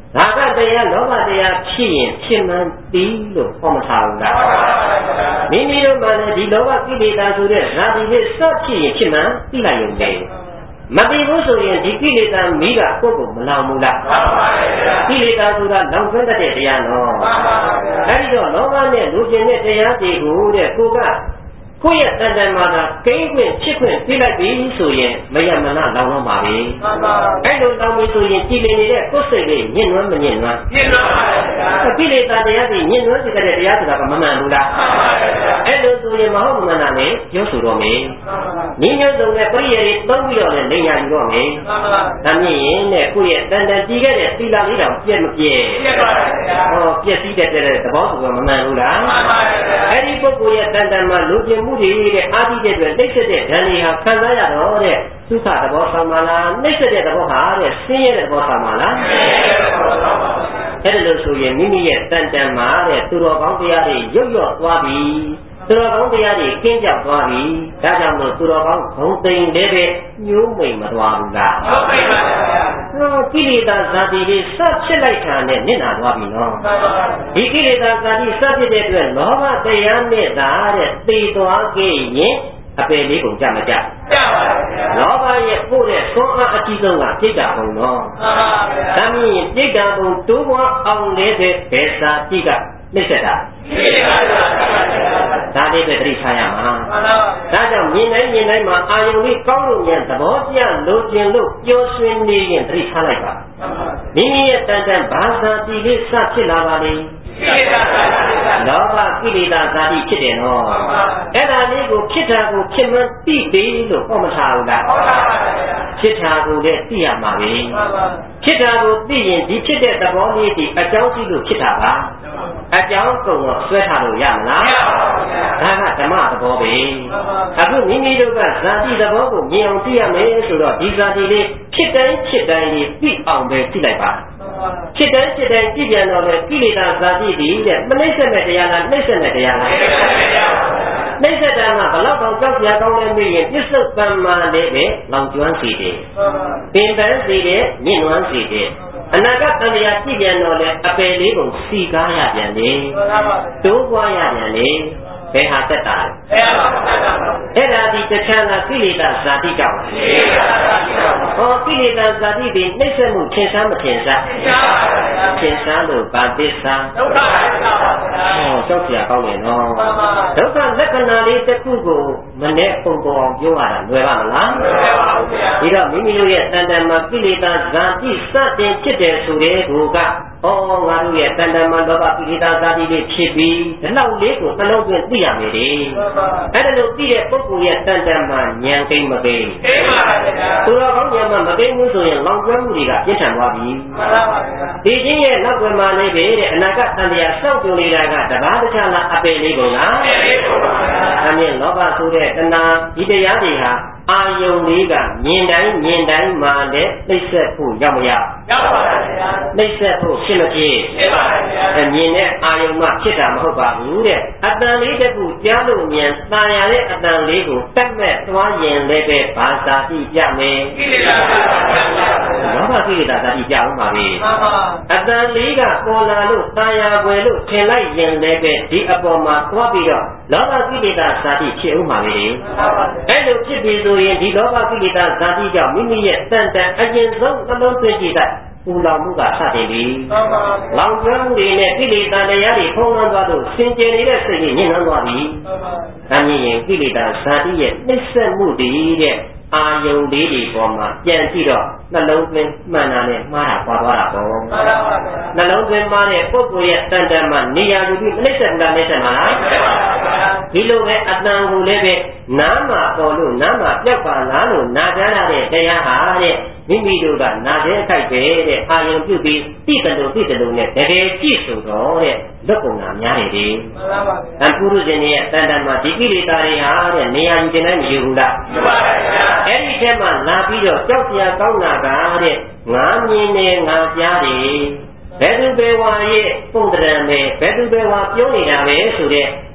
ဒါကတရားလောဘတရားဖြစ်ရင်ဖြစ်မှန်သည်လို့ဟောမထားဘူးလားမိမိတို့မှလည်းဒီလောဘကိလေသာဆိုတဲ့ဇာတိလေးစဖြစ်ရင်ဖြစ်မှန်သိလိုက်ရုံပဲမသိဘူးဆိုရင်ဒီကိလေသာမိကကိုယ့်ကိုမလောင်ဘူးလားကိလေသာဆိုတာလောင်ကျွမ်းတတ်တဲ့တရားနော်အဲဒီတော့လောဘနဲ့လူကျင်တဲ့တရားတွေကိုတဲ့ကိုကကိုယ့်ရဲ့တန်တန်မှာသာကိန်းခွင့်ချစ်ခွင့်ပြလိုက်ပြီဆိုရင်မယမနာလောင်တော့ပါပဲအဲ့လိုလောင်ပြီဆိုရင်ကြည်လင်နေတဲ့ကိုယ်စိတ်လေးညှဉ်းနှွမ်းမညှဉ်းနှွမ်းညှဉ်းနှွမ်းပါဗျာကိလေသာတရားတွေညှဉ်းနှွမ်းစေတဲ့တရားဆိုတာကမမှန်ဘူးလားအဲ့လိုဆိုရင်မဟုတ်မှန်တာနဲ့ပြောဆိုတော့မယ်ညီညွတ်ဆုံးတဲ့ပရိယေတွေသုံးပြီးတော့လည်းလိမ့်ညာယူတော့မယ်ဒါမြင်ရင်နဲ့ကိုယ့်ရဲ့တန်တန်ကြည်ခဲ့တဲ့သီလလေးတောင်ပြည့်မပြည့်ပြည့်ပါဗျာဟောပြည့်စည်တဲ့တဲ့သဘောဆိုတော့မမှန်ဘူးလားမှန်ပါဗျာအဲ့ဒီပုဂ္ဂိုလ်ရဲ့တန်တန်မှာလူကျင်မှုတွေတဲ့အာတိတဲ့အတွက်နှိမ့်ဆက်တဲ့ဓာတ်တွေဟာခံစားရတော့တဲ့သုခသဘောဆောင်ပါလားနှိမ့်ဆက်တဲ့သဘောဟာတဲ့ဆင်းရဲတဲ့သဘောဆောင်ပါလားဆင်းရဲတဲ့သဘောဆောင်ပါအဲ့ဒါလို့ဆိုရင်မိမိရဲ့တန်တန်မှာတဲ့သူတော်ကောင်းတရားတွေရုပ်ရော့သွားပြီသူတော်ကောင်းတရားတွေကင်းကြောက်သွားပြီဒါကြောင့်မို့သူတော်ကောင်းဘုံသိမ်လည်းပဲညှိုးမိန်မသွားဘူးလားညှိုးမိန်ပါဗျာဟောကိလေသာဇာတိတွေစဖြစ်လိုက်တာနဲ့မျက်နှာသွားပြီနော်ဒီကိလေသာဇာတိစဖြစ်တဲ့အတွက်လောဘတရားနဲ့သာတဲ့သိသွားခဲ့ရင်အပယ်လေးပုံကြမကြကြပါဗျာလောဘရဲ့ပို့တဲ့သွန်အားအကြီးဆုံးကပြိတ္တာဘုံနော်မှန်ပါဗျာဒါမြင်ပြိတ္တာဘုံတိုးပွားအောင်လဲတဲ့ဘယ်စာကြည့်ကနှိမ့်ဆက်တာပြိတ္တာဘုံဒါလေးပဲတိထားရမှာမှန်ပါဗျာဒါကြောင့်မြင်တိုင်းမြင်တိုင်းမှာအာယုံလေးကောင်းလို့မြန်သဘောကျလို့ကျင်လို့ပျော်ရွှင်နေရင်တိထားလိုက်ပါမိမိရဲ့တန်တန်ဘာသာတိလေးစဖြစ်လာပါလိမ့်လောဘကိလေသာဇာတိဖြစ်တယ်နော်အဲ့ဒါလေးကိုဖြစ်တာကိုဖြစ်မှန်းသိပြီလို့ဟောမထားဘူးလားဖြစ်တာကိုလည်းသိရမှာပဲဖြစ်တာကိုသိရင်ဒီဖြစ်တဲ့သဘောလေးဒီအကြောင်းကြည့်လို့ဖြစ်တာပါအကြောင်းကုန်တော့ဆွဲထားလို့ရမလားဒါကဓမ္မသဘောပဲအခုမိမိတို့ကဇာတိသဘောကိုမြင်အောင်သိရမယ်ဆိုတော့ဒီဇာတိလေးဖြစ်တိုင်းဖြစ်တိုင်းလေးသိအောင်ပဲသိလိုက်ပါဖြစ်တိုင်းဖြစ်တိုင်းကြည့်ပြန်တော့လေကိလေသာဇာတိတည်းတဲ့မနှိမ့်ဆက်တဲ့တရားလားနှိမ့်ဆက်တဲ့တရားလားနှိမ့်ဆက်တာကဘလောက်တော့ကြောက်ကြကောင်းလဲမေးရင်ပြစ္ဆုတ်ကံမှာလည်းပဲလောင်ကျွမ်းစေတယ်ပင်ပန်းစေတယ်ညှဉ်းနှွမ်းစေတယ်အနာဂတ်တရားကြည့်ပြန်တော့လေအပယ်လေးကိုစီကားရပြန်တယ်တိုးပွားရပြန်တယ်ဘယ်ဟာသက်တာလဲအဲ့ဒါဒီတခြားလားကိလေသာဇာတိကြောင့်ဟောကိလေသာဇာတိတွေနှိမ့်ဆက်မှုထင်ရှားမထင်ရှားထင်ရှားလို့ဗာသစ္စာဒုက္ခပါဗျာဟောကြောက်ကြကောင်းတယ်နော်ဒုက္ခလက္ခဏာလေးတစ်ခုကိုမနဲ့ပုံပေါ်အောင်ပြောရတာလွယ်ပါမလားလွယ်ပါဘူးဗျာဒီတော့မိမိတို့ရဲ့တန်တန်မှာကိလေသာဇာတိစတင်ဖြစ်တယ်ဆိုတဲ့ကိုကဩငါတို့ရဲ့တန်တန်မှာလောဘကိလေသာဇာတိတွေဖြစ်ပြီးဒီလောက်လေးကိုနှလုံးသွင်းသိရမယ်လေအဲ့ဒါလို့သိတဲ့ပုဂ္ဂိုလ်ရဲ့တန်တန်မှာဉာဏ်ကိန်းမကိန်းကိန်းပါဗျာသူတော်ကောင်းဉာဏ်မှာမကိန်းဘူးဆိုရင်လောင်ကျွမ်းမှုတွေကပြင်းထန်သွားပြီမှန်ပါပါဗျာဒီချင်းရဲ့နောက်ွယ်မှာလေးပဲတဲ့အနာဂတ်တန်တရားစောင့်ကြိုနေတာကတပါးတခြားလားအပယ်လေးကုန်လားအပယ်လေးကုန်ပါဗျာဒါမြင်လောဘဆိုတဲ့တဏှာဒီတရားတွေဟာအာယုံလေးကမြင်တိုင်းမြင်တိုင်းမှာလည်းနှိမ့်ဆက်ဖို့ရောက်မရောက်ရောက်ပါဗျာနှိမ့်ဆက်ဖို့ဖြစ်မဖြစ်ဖြစ်ပါဗျာမြင်တဲ့အာယုံမှဖြစ်တာမဟုတ်ပါဘူးတဲ့အတန်လေးတစ်ခုကြားလို့ဉာဏ်ตาရတဲ့အတန်လေးကိုတက်မဲ့သွားရင်လည်းပဲဘာသာတိပြမယ်ကိလေသာပါဗျာလောဘကိလေသာတိပြအောင်ပါပဲမှန်ပါအတန်လေးကပေါ်လာလို့ตาရွယ်လို့ထင်လိုက်ရင်လည်းပဲဒီအပေါ်မှာသွားပြီးတော့လောဘကိလေသာစာတိဖြစ်အောင်ပါပဲမှန်ပါအဲ့လိုဖြစ်ပြီးဆိုရင်ဒီလောဘကိလေသာဇာတိကြောင့်မိမိရဲ့တန်တန်အရင်ဆုံးနှလုံးသွင်းကြည့်တဲ့ပူလောင်မှုကစတင်ပြီ။လောင်ကျွမ်းမှုတွေနဲ့ကိလေသာတရားတွေဖုံးလွှမ်းသွားလို့စင်ကြယ်နေတဲ့စိတ်ကြီးညှဉ်းနှံသွားပြီ။ဒါမြင်ရင်ကိလေသာဇာတိရဲ့နှိမ့်ဆက်မှုတွေတဲ့အာယုန်လေးတွေပေါ်မှာပြန်ကြည့်တော့နှလုံးသွင်းမှန်တာနဲ့မှားတာပွားသွားတာပေါ့။မှန်ပါပါဗျာ။နှလုံးသွင်းမှားတဲ့ပုဂ္ဂိုလ်ရဲ့တန်တန်မှာနေရာယူပြီးနှိမ့်ဆက်မှုလားနှိမ့်ဆက်မှာလား။မှန်ပါပါဗျာ။ဒီလိုပဲအတန်ကိုလည်းပဲနားမှာပေါ်လို့နားမှာပြောက်ပါလားလို့နာကြားရတဲ့တရားဟာတဲ့မိမိတို့ကနာတဲ့အခိုက်ပဲတဲ့အာယုံပြုပြီးသိတယ်လို့သိတယ်လို့နဲ့တကယ်ကြည့်ဆိုတော့တဲ့လွတ်ကုန်တာများတယ်ဒီမှန်ပါပါဗျာအပုရုဇဉ်ရဲ့တန်တန်မှာဒီကိလေသာတွေဟာတဲ့နေရာယူတဲ့မယူဘူးလားမှန်ပါပါဗျာအဲ့ဒီထဲမှာလာပြီးတော့ကြောက်စရာကောင်းတာကတဲ့ငါမြင်နေငါကြားတယ်ဘယ်သူပဲဝါရဲ့ပုံတရံပဲဘယ်သူပဲဝါပြောနေတာပဲဆိုတဲ့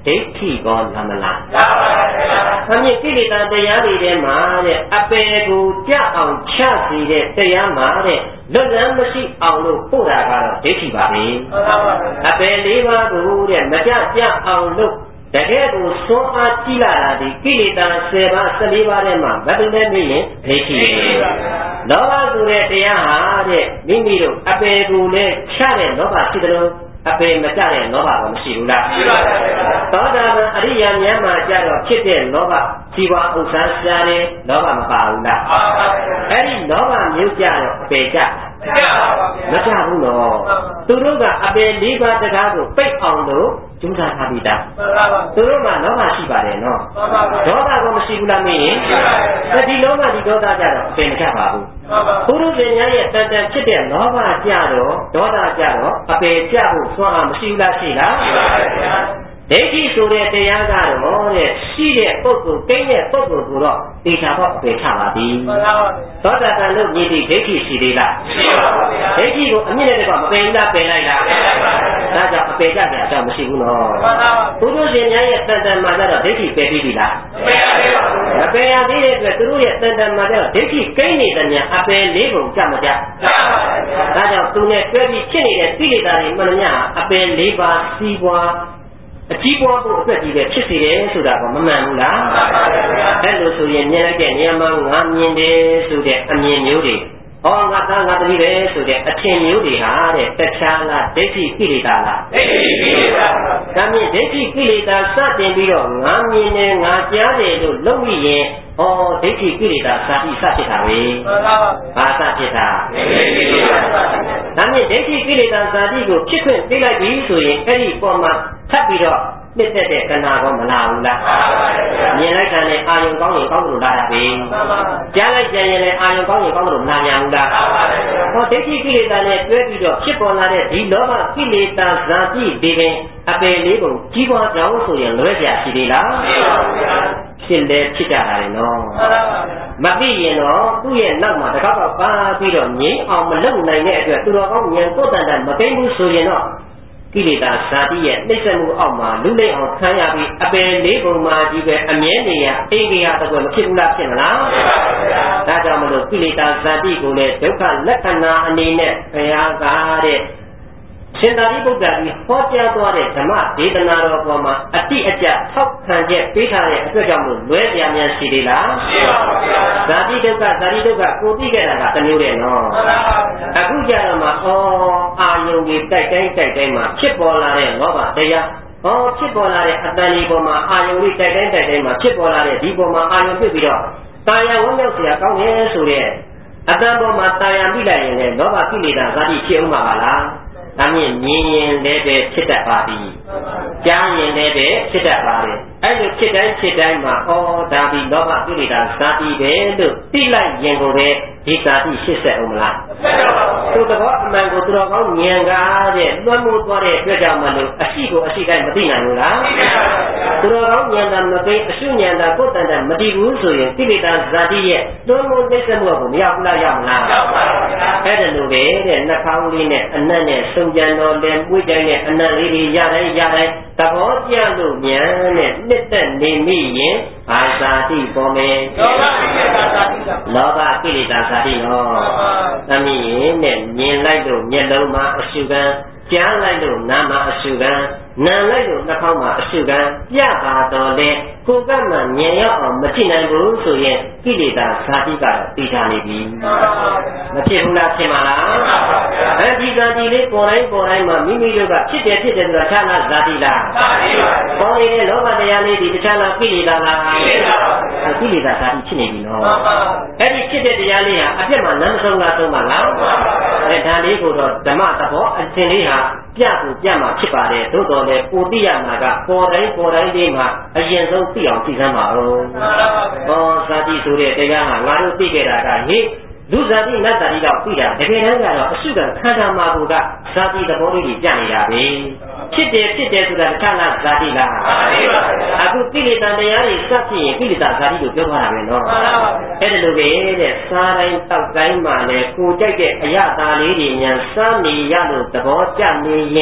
ဒိဋ္ဌိကောလာမလားရပါပါဘုရားအမြင့်ကိလေသာတရားတွေထဲမှာတဲ့အပယ်ကိုကြအောင်ချစေတဲ့တရားမှာတဲ့လွတ်လပ်မရှိအောင်လို့ပို့တာကတော့ဒိဋ္ဌိပါပဲမှန်ပါပါအပယ်လေးပါးကိုတဲ့မကြကြအောင်လို့တကယ်ကိုစွန့်အားကြည့်လာတာဒီကိလေသာဆယ်ပါး၁၄ပါးထဲမှာဘယ်သူနဲ့နေရင်ဒိဋ္ဌိပဲလောဘဆိုတဲ့တရားဟာတဲ့မိမိတို့အပယ်ကိုလည်းချတဲ့လောဘရှိတယ်လို့အပေမကြတဲ့လောဘကမရှိဘူးလားရှိပါပါသောတာပန်အရိယာဉာဏ်မှာကြတော့ဖြစ်တဲ့လောဘជីဝဥစ္စာရှားတယ်လောဘမပါဘူးလားပါပါအဲ့ဒီလောဘမျိုးကြတော့အပေကြမကြဘူးနော်သူတို့ကအပေလေးပါးတရားကိုပိတ်အောင်လို့ကျူးစာထားပြီးသားသူတို့ကလောဘရှိပါတယ်နော်ဒေါသကမရှိဘူးလားမင်းဒီလောဘဒီဒေါသကြတော့အပေမကြပါဘူးဘုရုဇဉ်များရဲ့တန်တန်ဖြစ်တဲ့လောဘကြတော့ဒေါသကြတော့အပေကြဖို့စွမ်းအားမရှိဘူးလားရှိလားရှိပါပါဗျာဒိဋ္ဌိဆိုတဲ့တရားကတော့တဲ့ရှိတဲ့ပုဂ္ဂိုလ်ကိန်းတဲ့ပုဂ္ဂိုလ်ကိုတော့တေချာတော့အပေချပါသည်မှန်ပါပါသောတာပန်လို့ညီတိဒိဋ္ဌိရှိသေးလားရှိပါပါဗျာဒိဋ္ဌိကိုအမြင့်နဲ့တကွမပယ်လားပယ်လိုက်လားပယ်လိုက်ပါဒါကြောင့်အပေကြတဲ့အကြောင်းမရှိဘူးနော်မှန်ပါပါဘုရုဇဉ်များရဲ့တန်တန်မှာကြတော့ဒိဋ္ဌိပယ်ပြီးပြီလားမပယ်ရသေးပါဘူးမပယ်ရသေးတဲ့အတွက်သူတို့ရဲ့တန်တန်မှာကြတော့ဒိဋ္ဌိကိန်းနေတဲ့များအပယ်လေးပုံကြမကြကြပါပါဗျာဒါကြောင့်သူနဲ့တွဲပြီးဖြစ်နေတဲ့ကိလေသာတွေမှန်သမျှအပယ်လေးပါးစီးပွားအကြီးပွားဖို့အတွက်ကြီးပဲဖြစ်စေတယ်ဆိုတာကမမှန်ဘူးလားမှန်ပါဗျာအဲ့လိုဆိုရင်မြင်လိုက်တဲ့နေရာမှာငါမြင်တယ်ဆိုတဲ့အမြင်မျိုးတွေဟောငါသားငါတတိပဲဆိုတဲ့အထင်မျိုးတွေဟာတဲ့တခြားလားဒိဋ္ဌိကိလေသာလားဒိဋ္ဌိကိလေသာဒါမြင်ဒိဋ္ဌိကိလေသာစတင်ပြီးတော့ငါမြင်တယ်ငါကြားတယ်လို့လုပ်မိရင်ဟောဒိဋ္ဌိကိလေသာစာတိစဖြစ်တာပဲမှန်ပါပါဘာစဖြစ်တာဒိဋ္ဌိကိလေသာဒါမြင်ဒိဋ္ဌိကိလေသာစာတိကိုဖြစ်ခွင့်ပေးလိုက်ပြီဆိုရင်အဲ့ဒီပေါ်မှာထပ်ပြီးတော့နှစ်သက်တဲ့ကနာကောမလာဘူးလားမြင်လိုက်တာနဲ့အာယုံကောင်းရင်ကောင်းလို့လာတာပဲကြားလိုက်ကြရင်လည်းအာယုံကောင်းရင်ကောင်းလို့လာညာဘူးလားဟောဒိဋ္ဌိကိလေသာနဲ့တွဲပြီးတော့ဖြစ်ပေါ်လာတဲ့ဒီလောဘကိလေသာဇာတိတွေပင်အပယ်လေးပုံကြီးပွားကြောင်းဆိုရင်လွဲကြရှိသေးလားမရှိပါဘူးဗျာဖြစ်တယ်ဖြစ်ကြတာလေနော်မသိရင်တော့သူ့ရဲ့နောက်မှာတကောက်ကောက်ပါပြီးတော့ငြိမ်းအောင်မလုပ်နိုင်တဲ့အတွက်သူတော်ကောင်းဉာဏ်ကိုယ်တန်တန်မသိဘူးဆိုရင်တော့ကိလေသာဇာတိရဲ့နှိမ့်ဆက်မှုအောက်မှာလူလိမ့်အောင်ခံရပြီးအပယ်လေးပုံမှာကြီးပဲအမြဲနေရအိဂေယတကွမဖြစ်ဘူးလားဖြစ်မလားဖြစ်ပါဘူးဗျာဒါကြောင့်မလို့ကိလေသာဇာတိကိုလည်းဒုက္ခလက္ခဏာအနေနဲ့ဘုရားကတဲ့ရှင်သာရိပုတ္တရာကြီးဟောကြားသွားတဲ့ဓမ္မဒေသနာတော်ပေါ်မှာအတိအကျထောက်ခံချက်ပေးထားတဲ့အတွက်ကြောင့်မို့လွဲပြားများရှိသေးလားရှိပါပါဗျာဇာတိဒုက္ခဇာတိဒုက္ခကိုသိခဲ့တာကတစ်မျိုးတည်းနော်မှန်ပါပါအခုကြတော့မှဩအာယုန်ကြီးတိုက်တိုင်းတိုက်တိုင်းမှာဖြစ်ပေါ်လာတဲ့လောဘတရားဟောဖြစ်ပေါ်လာတဲ့အတ္တလေးပေါ်မှာအာယုန်ကြီးတိုက်တိုင်းတိုက်တိုင်းမှာဖြစ်ပေါ်လာတဲ့ဒီပေါ်မှာအာယုန်ပြပြီးတော့တာယာဝန်းမြောက်เสียကောင်းတယ်ဆိုတဲ့အတ္တပေါ်မှာတာယာပြီးလိုက်ရင်လည်းလောဘကိလေသာဇာတိဖြစ်အောင်ပါလားဒါမြင်မြင်ရင်လည်းပဲဖြစ်တတ်ပါသည်ကြားရင်လည်းပဲဖြစ်တတ်ပါတယ်အဲ့လိုဖြစ်တိုင်းဖြစ်တိုင်းမှာဩဒါပြီးလောဘကိလေသာဇာတိပဲလို့သိလိုက်ရင်ကိုပဲဒီဇာတိရှစ်ဆက်အောင်မလားသူတော်အမှန်ကိုသူတော်ကောင်းဉာဏ်ကားတဲ့လွှမ်းမိုးသွားတဲ့အတွက်ကြောင့်မလို့အရှိကိုအရှိတိုင်းမသိနိုင်ဘူးလားသူတော်ကောင်းဉာဏ်သာမသိအရှုဉာဏ်သာကိုယ်တန်တန်မသိဘူးဆိုရင်ကိလေသာဇာတိရဲ့လွှမ်းမိုးနှိမ့်ဆက်မှုကိုမရောက်ဘူးလားရောက်မလားရောက်ပါဘူးဗျာအဲ့ဒါလိုပဲတဲ့နှာခေါင်းလေးနဲ့အနက်နဲ့စုံကြံတော်လဲပွေးတိုင်းနဲ့အနက်လေးတွေရတိုင်းရတိုင်းသဘောကျလို့ဉာဏ်နဲ့နှစ်သက်နေမိရင်အာဇာတိပေါ်မယ်လောဘကိလေသာဇာတိနော်သမီးရဲ့နဲ့မြင်လိုက်လို့မျက်လုံးမှာအရှုခံကြားလိုက်လို့နားမှာအရှုခံနားလိုက်လို့နှာခေါင်းမှာအရှုခံပြပါတော့လေကိုယ်ကမှမြင်ရအောင်မကြည့်နိုင်ဘူးဆိုရင်ကိလေသာဇာတိကတော့သိချနေပြီမဖြစ်ဘူးလားဖြစ်မှာလားအဲဒီဇာတိလေးပေါ်တိုင်းပေါ်တိုင်းမှာမိမိတို့ကဖြစ်တယ်ဖြစ်တယ်ဆိုတာခြားလားဇာတိလားပေါ်နေတဲ့လောဘတရားလေးဒီတခြားလားကိလေသာလားကိလေသာဇာတိဖြစ်နေပြီနော်အဲဒီဖြစ်တဲ့တရားလေးဟာအပြစ်မှာလမ်းမဆုံးလားဆုံးပါလားအဲဒါလေးကိုတော့ဓမ္မသဘောအစဉ်လေးဟာပြကိုပြမှာဖြစ်ပါတယ်သို့တော်လည်းကိုသိရမှာကပေါ်တိုင်းပေါ်တိုင်းလေးမှာအရင်ဆုံးသိအောင်သိစမ်းပါဦးဟောဇာတိဆိုတဲ့တရားဟာငါတို့သိခဲ့တာကဟိလူဇာတိနတ်ဇာတိတော့သိတာတကယ်တမ်းကတော့အရှုခံခန္ဓာမှာကဇာတိသဘောလေးကြီးပြနေတာပဲဖြစ်တယ်ဖြစ်တယ်ဆိုတာတခြားလားဇာတိလားအခုကိလေသာတရားတွေစဖြစ်ရင်ကိလေသာဇာတိလို့ပြောထားတာပဲနော်အဲ့ဒါလိုပဲတဲ့စားတိုင်းတောက်တိုင်းမှာလည်းကိုကြိုက်တဲ့အရသာလေးတွေညာစားနေရလို့သဘောကျနေရင်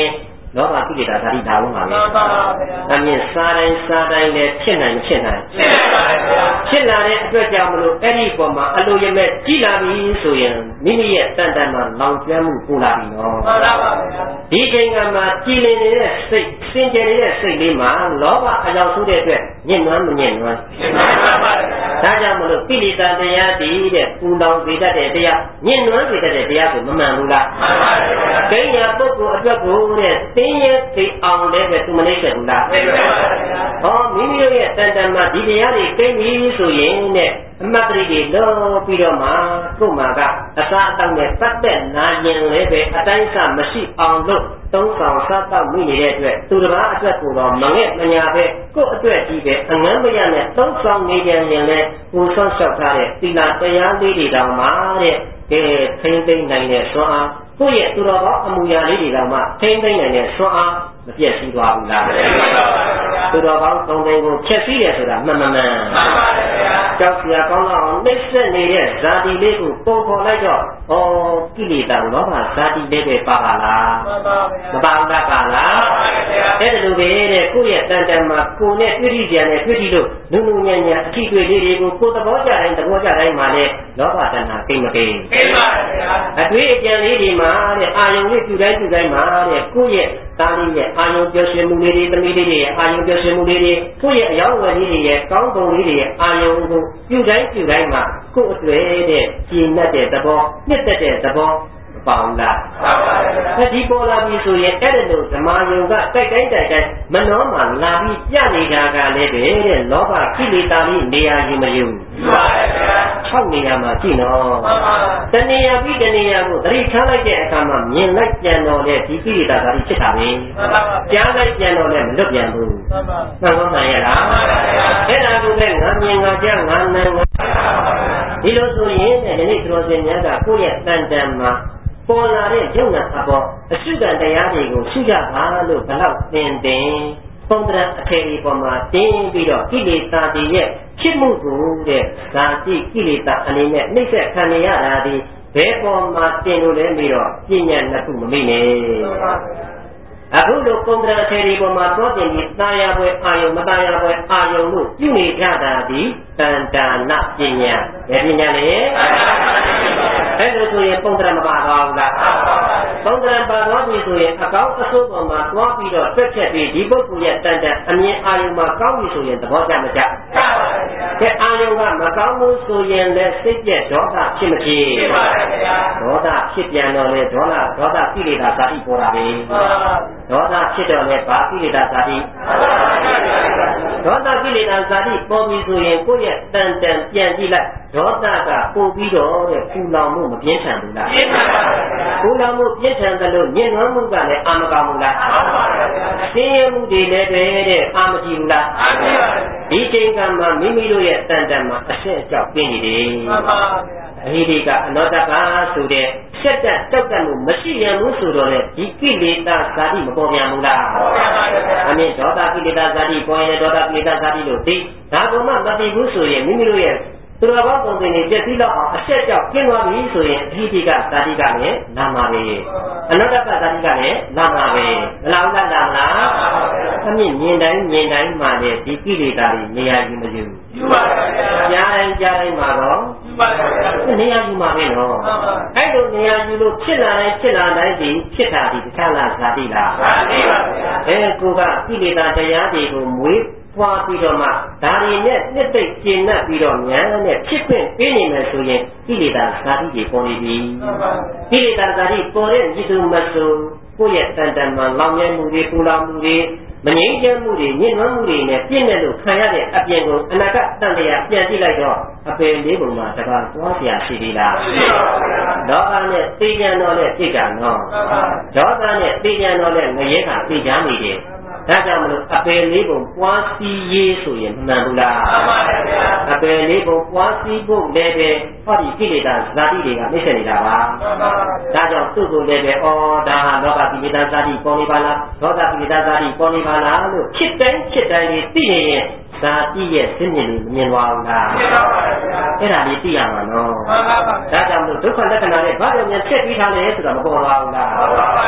လောဘကိလေသာဓာတိဒါဝင်ပါပဲအမြင်စားတိုင်းစားတိုင်းနဲ့ဖြစ်နိုင်ဖြစ်နိုင်ဖြစ်လာတဲ့အတွက်ကြောင့်မလို့အဲ့ဒီပေါ်မှာအလိုရမဲ့ကြည်လာပြီဆိုရင်မိမိရဲ့တန်တန်မှာလောင်ကျွမ်းမှုပူလာပြီနော်ဒီချိန်ကမှကြည်လင်နေတဲ့စိတ်စင်ကြယ်နေတဲ့စိတ်လေးမှာလောဘအကြောင်းဆိုတဲ့အတွက်ညှဉ်းနှွမ်းမညှဉ်းနှွမ်းဒါကြောင့်မလို့ကိလေသာတရားတည်တဲ့ပူလောင်စေတတ်တဲ့တရားညှဉ်းနှွမ်းစေတတ်တဲ့တရားကိုမမှန်ဘူးလားကိညာပုဂ္ဂိုလ်အတွက်ကိုတဲ့တင်းရဲ့သိအောင်လည်းပဲသူမနှိမ့်ဆက်ဘူးလားဟောမိမိတို့ရဲ့တန်တန်မှာဒီတရားတွေကိန်းပြီးဆိုရင်တဲ့အမတ်တရီတွေလို့ပြီးတော့မှကို့မှာကအစားအသောက်နဲ့ပတ်သက်နာရင်လည်းပဲအတိုင်းအဆမရှိအောင်လို့သုံးဆောင်စားတော့မိနေတဲ့အတွက်သူတစ်ပါးအတွက်ကိုတော့မငဲ့မညာပဲကို့အတွက်ကြီးပဲအငန်းမရနဲ့သုံးဆောင်နေကြရင်လည်းကိုဆော့ဆော့ထားတဲ့သီလတရားလေးတွေတောင်မှတဲ့ကဲထိမ့်သိမ့်နိုင်တဲ့ဆွမ်းအားကိုယ့်ရဲ့သူတော်ကောင်းအမူအရာလေးတွေတောင်မှထိမ့်သိမ့်နိုင်တဲ့ဆွမ်းအားမပြည့်စည်သွားဘူးလားသူတော်ကောင်းသုံးသိန်းကိုဖြည့်ဆည်းတယ်ဆိုတာမှန်မှန်မှန်ပါဗျာကြောက်စရာကောင်းတော့နှိမ့်ဆက်နေတဲ့ဇာတိလေးကိုပုံပေါ်လိုက်တော့ဩကိလေသာလောဘဇာတိလေးပဲပါပါလားမပါဘူးလားပါလားအဲ့ဒါလိုပဲတဲ့ကိုယ့်ရဲ့တန်တန်မှာကိုယ်နဲ့တွေ့ထိကြံနဲ့တွေ့ထိလို့နုနုညံ့ညံ့အထီးတွေ့လေးတွေကိုကိုယ်သဘောကျတိုင်းသဘောကျတိုင်းမှာလေလောဘတဏ္ဍာကိမ့်မကိမ့်ကိမ့်ပါဗျာအတွေ့အကြံလေးတွေမှာတဲ့အာယုံလေးပြုတိုင်းပြုတိုင်းမှာတဲ့ကိုယ့်ရဲ့သားလေးရဲ့အာယုံပြောရှင်မှုလေးတွေသမီးလေးတွေရဲ့အာယုံပြောရှင်မှုလေးတွေကိုယ့်ရဲ့အယောင်းဝယ်လေးတွေရဲ့ကောင်းပုံလေးတွေရဲ့အာယုံကိုပြုတိုင်းပြုတိုင်းမှာကိုယ့်အတွေ့တဲ့ကျင့်တတ်တဲ့သဘောနှစ်သက်တဲ့သဘောမပေါင်းလားပါပါဘုရားဒီပေါ်လာပြီဆိုရင်အဲ့ဒါလို့ဓမ္မယုံကတိုက်တိုင်းတိုက်တိုင်းမနှောမှလာပြီးပြနေတာကလည်းပဲတဲ့လောဘကိလေသာလေးနေရာယူမယူပါပါ၆နေရာမှာကြည့်နော်တဏှာပြီးတဏှာကိုသတိထားလိုက်တဲ့အခါမှာမြင်လိုက်ပြန်တော့တဲ့ဒီကိလေသာဓာတ်ဖြစ်တာပဲကြားလိုက်ပြန်တော့လည်းမလွတ်ပြန်ဘူးမှန်ပါမှန်ရလားအဲ့ဒါကိုပဲငါမြင်ငါကြားငါနာငါဒီလိုဆိုရင်ဒီနေ့သတော်စင်များကကိုယ့်ရဲ့တန်တန်မှာပေါ်လာတဲ့ယုံနာအပေါ်အရှုခံတရားတွေကိုရှုကြပါလို့ဘလောက်သင်တင်ပုံတရအထေဒီပေါ်မှာတင်းပြီးတော့ကိလေသာတွေရဲ့ဖြစ်မှုကိုတဲ့ဇာတိကိလေသာအနေနဲ့နှိမ့်ဆက်ခံရတာဒီဘယ်ပေါ်မှာတင်လို့လဲပြီးတော့ပြဉ္ညာနှစ်ခုမမိနဲ့အခုလိုပုံတရအထေဒီပေါ်မှာသောတင်ပြီးသာယာပွဲအာယုံမသာယာပွဲအာယုံလို့ပြုနေကြတာဒီတန်တာနပြဉ္ညာဘယ်ပြဉ္ညာလဲအဲ့လိုဆိုရင်ပုံတရမပါတော့ဘူးလားပုံတရပါတော့ပြီဆိုရင်အကောင်းအဆိုးပေါ်မှာတွားပြီးတော့တွက်ချက်ပြီးဒီပုဂ္ဂိုလ်ရဲ့တန်တန်အမြင်အာယုံမှာကောင်းပြီဆိုရင်သဘောကျမကျပါဘူးတဲ့အာယုံကမကောင်းဘူးဆိုရင်လည်းစိတ်ပြည့်ဒေါသဖြစ်မဖြစ်ဖြစ်ပါဗျာဒေါသဖြစ်ပြန်တော့လေဒေါသဒေါသကိလေသာဇာတိပေါ်တာပဲဒေါသဖြစ်တော့လေဘာကိလေသာဇာတိဒေါသကိလေသာဇာတိပေါ်ပြီဆိုရင်ကိုယ့်ရဲ့တန်တန်ပြန်ကြည့်လိုက်ဒေါသကပို့ပြီးတော့တဲ့ပူလောင်မှုမပြင်းထန်ဘူးလားပြင်းထန်ပါဗျာပူလောင်မှုပြင်းထန်တယ်လို့ညှဉ်းနှွမ်းမှုကလည်းအာမကောင်းဘူးလားအာမပါဗျာဆင်းရဲမှုတွေလည်းပဲတဲ့အာမကြည့်ဘူးလားအာမကြည့်ပါဗျာဒီချိန်ကမှမိမိတို့ရဲ့တန်တန်မှာအရှက်အကြောက်ပြင်းနေတယ်မှန်ပါဗျာအဟိတိကအနောတကဆိုတဲ့ဆက်တက်တောက်တတ်မှုမရှိရဘူးဆိုတော့လေဒီကိလေသာဇာတိမပေါ်ပြန်ဘူးလားပေါ်ပြန်ပါဗျာအမြင်ဒေါသကိလေသာဇာတိပေါ်ရင်ဒေါသကိလေသာဇာတိလို့သိဒါကမှမသိဘူးဆိုရင်မိမိတို့ရဲ့သူတော်ကောင်းပုံစံတွေပြည့်စည်တော့အောင်အဆက်ကြောက်ကျင်းသွားပြီဆိုရင်အဟိတိကဇာတိကလည်းနာမှာပဲအနောတကဇာတိကလည်းနာမှာပဲမလားဘူးလားလားမလားအမြင်မြင်တိုင်းမြင်တိုင်းမှာလေဒီကိလေသာတွေနေရာယူမယူယူပါပါဗျာကြားတိုင်းကြားတိုင်းမှာတော့ယူပါပါဗျာနေရာယူမှာပဲနော်အဲ့လိုနေရာယူလို့ဖြစ်လာတိုင်းဖြစ်လာတိုင်းဒီဖြစ်တာဒီတခြားလားဇာတိလားဇာတိပါဗျာအဲကိုကကိလေသာတရားတွေကိုမွေးပွားပြီးတော့မှဒါရီနဲ့နှစ်သိမ့်ကျင့်납ပြီးတော့ဉာဏ်နဲ့ဖြစ်ခွင့်ပေးနေမယ်ဆိုရင်ကိလေသာဇာတိတွေပေါ်နေပြီကိလေသာဇာတိပေါ်တဲ့ဤသူမဆိုကိုယ့်ရဲ့တန်တန်မှာလောင်မြဲမှုတွေပူလောင်မှုတွေမငြိမ်းချမ်းမှုတွေညှဉ်းနှွမ်းမှုတွေနဲ့ပြည့်နေလို့ခံရတဲ့အပြင်ကိုအနာဂတ်တန်တရားပြန်ကြည့်လိုက်တော့အပယ်လေးပုံမှာတကားသွားเสียရှိသေးလားရှိပါဘူးဒေါသနဲ့သိဉာဏ်တော်နဲ့သိကြနော်ဒေါသနဲ့သိဉာဏ်တော်နဲ့ငရဲကသိကြနေတယ်ဒါကြောင့်မလို့အပယ်လေးပုံပွားစီရေးဆိုရင်မှန်ဘူးလားမှန်ပါဗျာအပယ်လေးပုံပွားစီဖို့လည်းပဲဟောဒီကိလေသာဇာတိတွေကနှိမ့်ဆက်နေတာပါမှန်ပါဗျာဒါကြောင့်သူ့ကိုလည်းပဲဩဒါဟာလောကကိလေသာဇာတိပေါ်နေပါလားဒေါသကိလေသာဇာတိပေါ်နေပါလားလို့ဖြစ်တိုင်းဖြစ်တိုင်းလေးသိနေရင်ဇာတိရဲ့စိတ်မြင်လေးမြင်သွားအောင်လားမြင်ပါပါဗျာအဲ့ဒါလေးသိရမှာနော်မှန်ပါပါဒါကြောင့်မလို့ဒုက္ခလက္ခဏာနဲ့ဘာကြောင့်များချက်ပြီးထားလဲဆိုတာမပေါ်ပါဘူးလားမှန်ပါပါဗျာ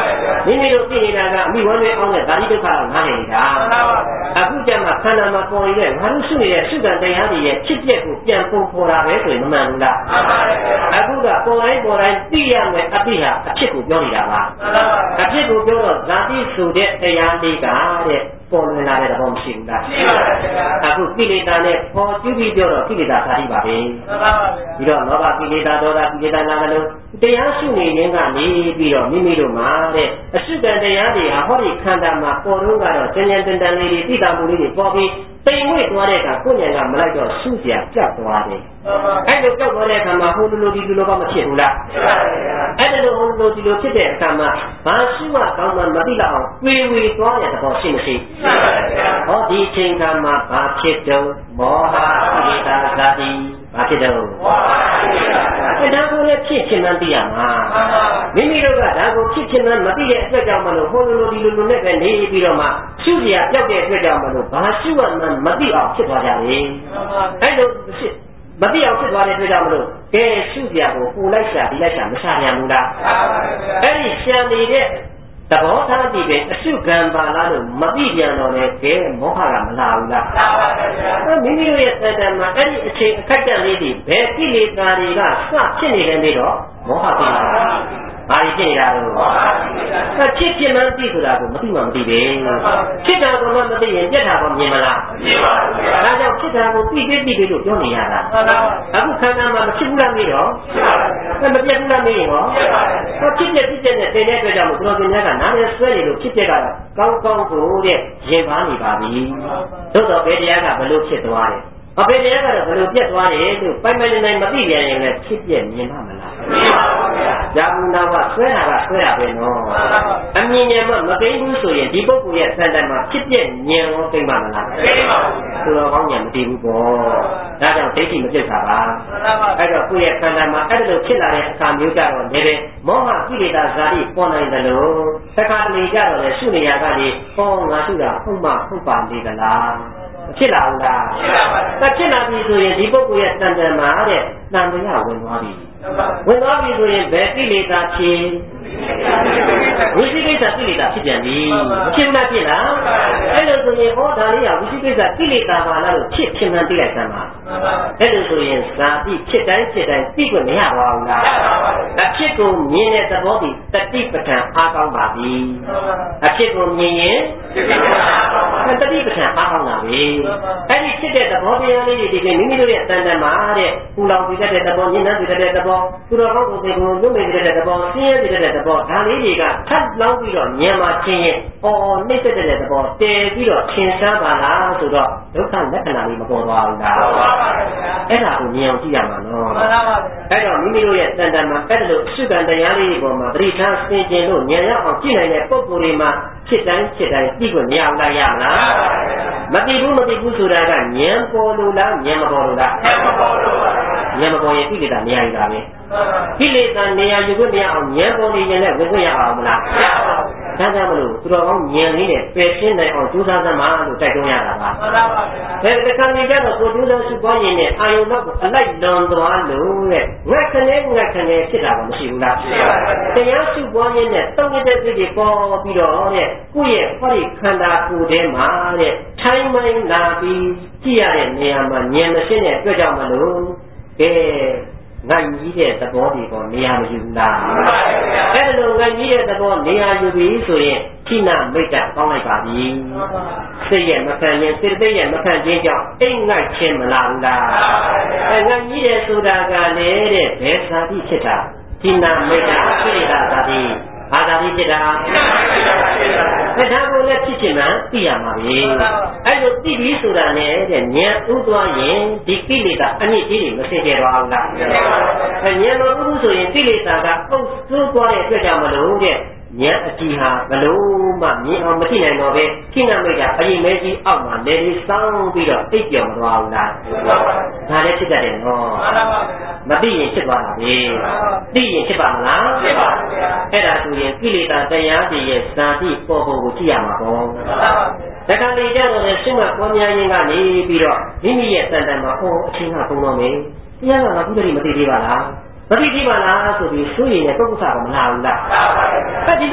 မိမိတို့သိနေတာကအမိဝမ်းတွေအောင်တဲ့ဓာတိဒုက္ခကိုနားလည်နေတာအခုကျမှခန္ဓာမှာပေါ်နေတဲ့ငါတို့ရှိနေတဲ့စုကံတရားတွေရဲ့ဖြစ်ပျက်ကိုပြန်ပုံဖော်တာပဲဆိုရင်မမှန်ဘူးလားအခုကပေါ်တိုင်းပေါ်တိုင်းသိရမယ်အပိဟာအဖြစ်ကိုပြောနေတာပါအဖြစ်ကိုပြောတော့ဓာတိဆိုတဲ့တရားလေးကတဲ့ပေါ်လွင်လာတဲ့သဘောမရှိဘူးလားရှိပါပါအခုကိလေသာနဲ့ပေါ်ကျူးပြီးပြောတော့ကိလေသာဓာတိပါပဲမှန်ပါပါပြီးတော့လောဘကိလေသာဒေါသကိလေသာနာလို့တရားရှိနေခြင်းကနေပြီးတော့မိမိတို့မှာတဲ့အစုကံတရားတွေဟာဟောဒီခန္ဓာမှာပေါ်တော့ကတော့ကျဉ်းကျဉ်းတန်တန်လေးတွေသိတာမှုလေးတွေပေါ်ပြီးတိမ်ဝှေ့သွားတဲ့အခါကိုယ်ဉာဏ်ကမလိုက်တော့ရှုစရာကြောက်သွားတယ်အဲ့လိုကြောက်သွားတဲ့အခါမှာဟိုလိုလိုဒီလိုလိုကမဖြစ်ဘူးလားအဲ့ဒါလိုဟိုလိုဒီလိုဖြစ်တဲ့အခါမှာဘာရှိမှကောင်းမှမသိတော့အောင်ဝေဝေသွားတဲ့သဘောရှိမရှိဟောဒီအချိန်ခါမှာဘာဖြစ်တော့မောဟကိလေသာဇာတိဘာဖြစ်တော့မောဟကိလေသာအဲ့ဒါကိုလည်းဖြစ်ချင်မှန်းသိရမှာမိမိတို့ကဒါကိုဖြစ်ချင်မှန်းမသိတဲ့အတွက်ကြောင့်မလို့ဟိုလိုလိုဒီလိုလိုနဲ့ပဲနေပြီးတော့မှရှုစရာကြောက်တဲ့အတွက်ကြောင့်မလို့ဘာရှုမှန်းမသိအောင်ဖြစ်သွားကြတယ်အဲ့လိုမသိအောင်ဖြစ်သွားတဲ့အတွက်ကြောင့်မလို့ကဲရှုစရာကိုပူလိုက်ရှာဒီလိုက်ရှာမရှာပြန်ဘူးလားအဲ့ဒီရှာနေတဲ့သဘောထားကြည့်ပဲအရှုခံပါလားလို့မသိပြန်တော့လေကဲမောဟကမလာဘူးလားလာပါဗျာမိမိတို့ရဲ့တဏ္ဍာမှာအဲ့ဒီအချိန်အခက်တန်လေးတွေဘယ်ကိလေသာတွေကစဖြစ်နေတယ်နေတော့မောဟကိလေသာဘာဖြစ်နေတာလို့ဖြစ်ဖြစ်မှန်းသိဆိုတာကိုမသိမှမသိပဲဖြစ်တာကမှမသိရင်ပြက်တာကမြင်မလားမြင်ပါဘူးဒါကြောင့်ဖြစ်တာကိုသိသိသိလို့ပြောနေရတာအခုခန္ဓာမှာမဖြစ်ဘူးလားမေးတော့မပြက်ဘူးလားမေးရင်ဟောဖြစ်ပြဖြစ်ပြနဲ့တင်တဲ့အတွက်ကြောင့်ဘုရားရှင်များကနားနဲ့ဆွဲနေလို့ဖြစ်ပြကတော့ကောင်းကောင်းကိုတဲ့ရင်ပါနေပါပြီသို့တော့ဘယ်တရားကဘလို့ဖြစ်သွားတယ်အဖေတရားကတော့ဘယ်လိုပြတ်သွားတယ်လို့ပိုင်ပိုင်နိုင်မသိပြန်ရင်လည်းဖြစ်ပြမြင်ပါမလားမြင်ပါဘူးဗျာဇာဘူးနာကဆွဲတာကဆွဲတာပဲနော်အမြင်ဉာဏ်မှမသိဘူးဆိုရင်ဒီပုဂ္ဂိုလ်ရဲ့စံတမ်းမှာဖြစ်ပြဉာဏ်ရောသိမှာမလားသိပါဘူးဗျာဆိုတော့ကောင်းဉာဏ်မသိဘူးပေါ့ဒါကြောင့်ဒိဋ္ဌိမပြတ်တာပါအဲ့တော့ကိုယ့်ရဲ့စံတမ်းမှာအဲ့လိုဖြစ်လာတဲ့အခါမျိုးကြတော့လည်းမောဟကိလေသာဇာတိပေါ်နိုင်တယ်လို့သက္ကာတလေကြတော့လေရှုနေရကနေဟောငါရှုတာဟုတ်မှဟုတ်ပါလေသလားဖြစ်လာဘူးလားဖြစ်လာပြီဆိုရင်ဒီပုဂ္ဂိုလ်ရဲ့တန်တန်မှာတဲ့တန်တရားဝင်သွားပြီဝင်သွားပြီဆိုရင်ဘယ်ကိလေသာဖြစ်ဝိသိကိစ္စကိလေသာဖြစ်ပြန်ပြီမဖြစ်ဘူးလားဖြစ်လားအဲ့လိုဆိုရင်ဟောဒါလေးကဝိသိကိစ္စကိလေသာပါလားလို့ဖြစ်ဖြစ်မှန်းသိလိုက်စမ်းပါအဲ့လိုဆိုရင်ဇာတိဖြစ်တိုင်းဖြစ်တိုင်းသိခွင့်မရပါဘူးလားအဖြစ်ကိုမြင်တဲ့သဘောတည်းတတိပဋ္ဌာန်အားကောင်းပါပြီအဖြစ်ကိုမြင်ရင်တတိပဋ္ဌာန်အားကောင်းတာပဲအဲ့ဒီဖြစ်တဲ့သဘောတရားလေးတွေဒီကမိမိတို့ရဲ့တန်တန်မှာတဲ့ပူလောင်ပြီးတဲ့သဘောညှဉ်းနှံပြီးတဲ့သဘောသူတော်ကောင်းကိုယ်ကိုလုံးမိတဲ့သဘောဆင်းရဲပြီးတဲ့သဘောဒါလေးတွေကထပ်လောင်းပြီးတော့ဉာဏ်မှာချင်းရင်အော်နှိမ့်သက်တဲ့သဘောတည်ပြီးတော့သင်စားပါလားဆိုတော့ဒုက္ခလက္ခဏာလေးမပေါ်သွားဘူးလားပေါ်ပါပါဗျာအဲ့ဒါကိုမြင်အောင်ကြည့်ရမှာနော်မှန်ပါပါအဲ့တော့မိမိတို့ရဲ့တန်တန်မှာအဲ့ဒါလို့အစုကံတရားလေးတွေပေါ်မှာပရိသတ်ဆင်ကျင်လို့ဉာဏ်ရောက်အောင်ကြည့်နိုင်တဲ့ပုံကိုယ်တွေမှာဖြစ်တိုင်းဖြစ်တိုင်းသိခွင့်မရအောင်လားရမလားမသိဘူးမသိဘူးဆိုတာကဉာဏ်ပေါ်လို့လားဉာဏ်မပေါ်လို့လားဉာဏ်မပေါ်လို့ပါဉာဏ်မပေါ်ရင်ကိလေသာနေရာယူတာပဲကိလေသာနေရာယူခွင့်မရအောင်ဉာဏ်ပေါ်နေရင်လည်းဝင်ခွင့်ရအောင်မလားမရပါဘူးဒါကြောင့်မလို့သူတော်ကောင်းဉာဏ်လေးနဲ့ပယ်ရှင်းနိုင်အောင်ကြိုးစားစမ်းပါလို့တိုက်တွန်းရတာပါမှန်ပါပါဘယ်တခါနေကြတော့ကိုကြိုးစားစုပွားရင်နဲ့အာယုံတော့အလိုက်လွန်သွားလို့တဲ့ငက်ခနဲ့ငက်ခနဲ့ဖြစ်တာမှမရှိဘူးလားရှိပါပါတရားစုပွားရင်နဲ့တုံ့တဲ့စိတ်တွေပေါ်ပြီးတော့တဲ့ကိုယ့်ရဲ့ဟောဒီခန္ဓာကိုယ်ထဲမှာတဲ့ထိုင်းမိုင်းလာပြီးကြည့်ရတဲ့နေရာမှာဉာဏ်မရှင်းတဲ့အတွက်ကြောင့်မလို့ကဲငါကြီးတဲ့သဘောတွေပေါ်နေရာမယူဘူးလားမှန်ပါဗျာအဲ့လိုငါကြီးတဲ့သဘောနေရာယူပြီဆိုရင်ခိနမိတ်တကောင်းလိုက်ပါပြီမှန်ပါစိတ်ရဲ့မခံခြင်းစိတ်သိရဲ့မခံခြင်းကြောင့်အိမ်ငိုက်ခြင်းမလာဘူးလားမှန်ပါဗျာငါကြီးတဲ့ဆိုတာကလည်းတဲ့ဘယ်သာတိဖြစ်တာခိနမိတ်တဖြစ်တာသာတိဘာသာတိဖြစ်တာခိနမိတ်တဖြစ်တာဒါကိုလည်းဖြစ်ချင်မှသိရမှာပဲအဲ့လိုသိပြီဆိုတာနဲ့တဲ့ဉာဏ်ဥသွားရင်ဒီကိလေသာအနည်းကြီးတွေမစင်ကြတော့ဘူးလားဉာဏ်မဥဘူးဆိုရင်ကိလေသာကအုပ်စိုးသွားတဲ့အတွက်ကြောင့်မလို့တဲ့ဉာဏ်အကြည့်ဟာဘလို့မှမြင်အောင်မသိနိုင်တော့ပဲခိနမိတ်တာအရင်မဲကြီးအောက်မှာလေလေးစောင်းပြီးတော့အိပ်ပြောင်မသွားဘူးလားဒါလည်းဖြစ်တတ်တယ်နော်မသိရင်ဖြစ်သွားတာပဲသိရင်ဖြစ်ပါမလားဖြစ်ပါဘူးဗျာအဲ့ဒါဆိုရင်ကိလေသာတရားတွေရဲ့ဇာတိပေါ်ပေါ်ကိုကြည့်ရမှာပေါ့တခါလေကြတော့လေရှင်းမပေါ်များရင်ကနေပြီးတော့မိမိရဲ့တန်တန်မှာအော်အချင်းကပုံတော့မယ်တရားကငါကုသတိမသိသေးပါလားမသိသေးပါလားဆိုပြီးဆိုရင်လည်းပုဂ္ဂုဆကမလာဘူးလားအဲ့ဒီလိုနာမည်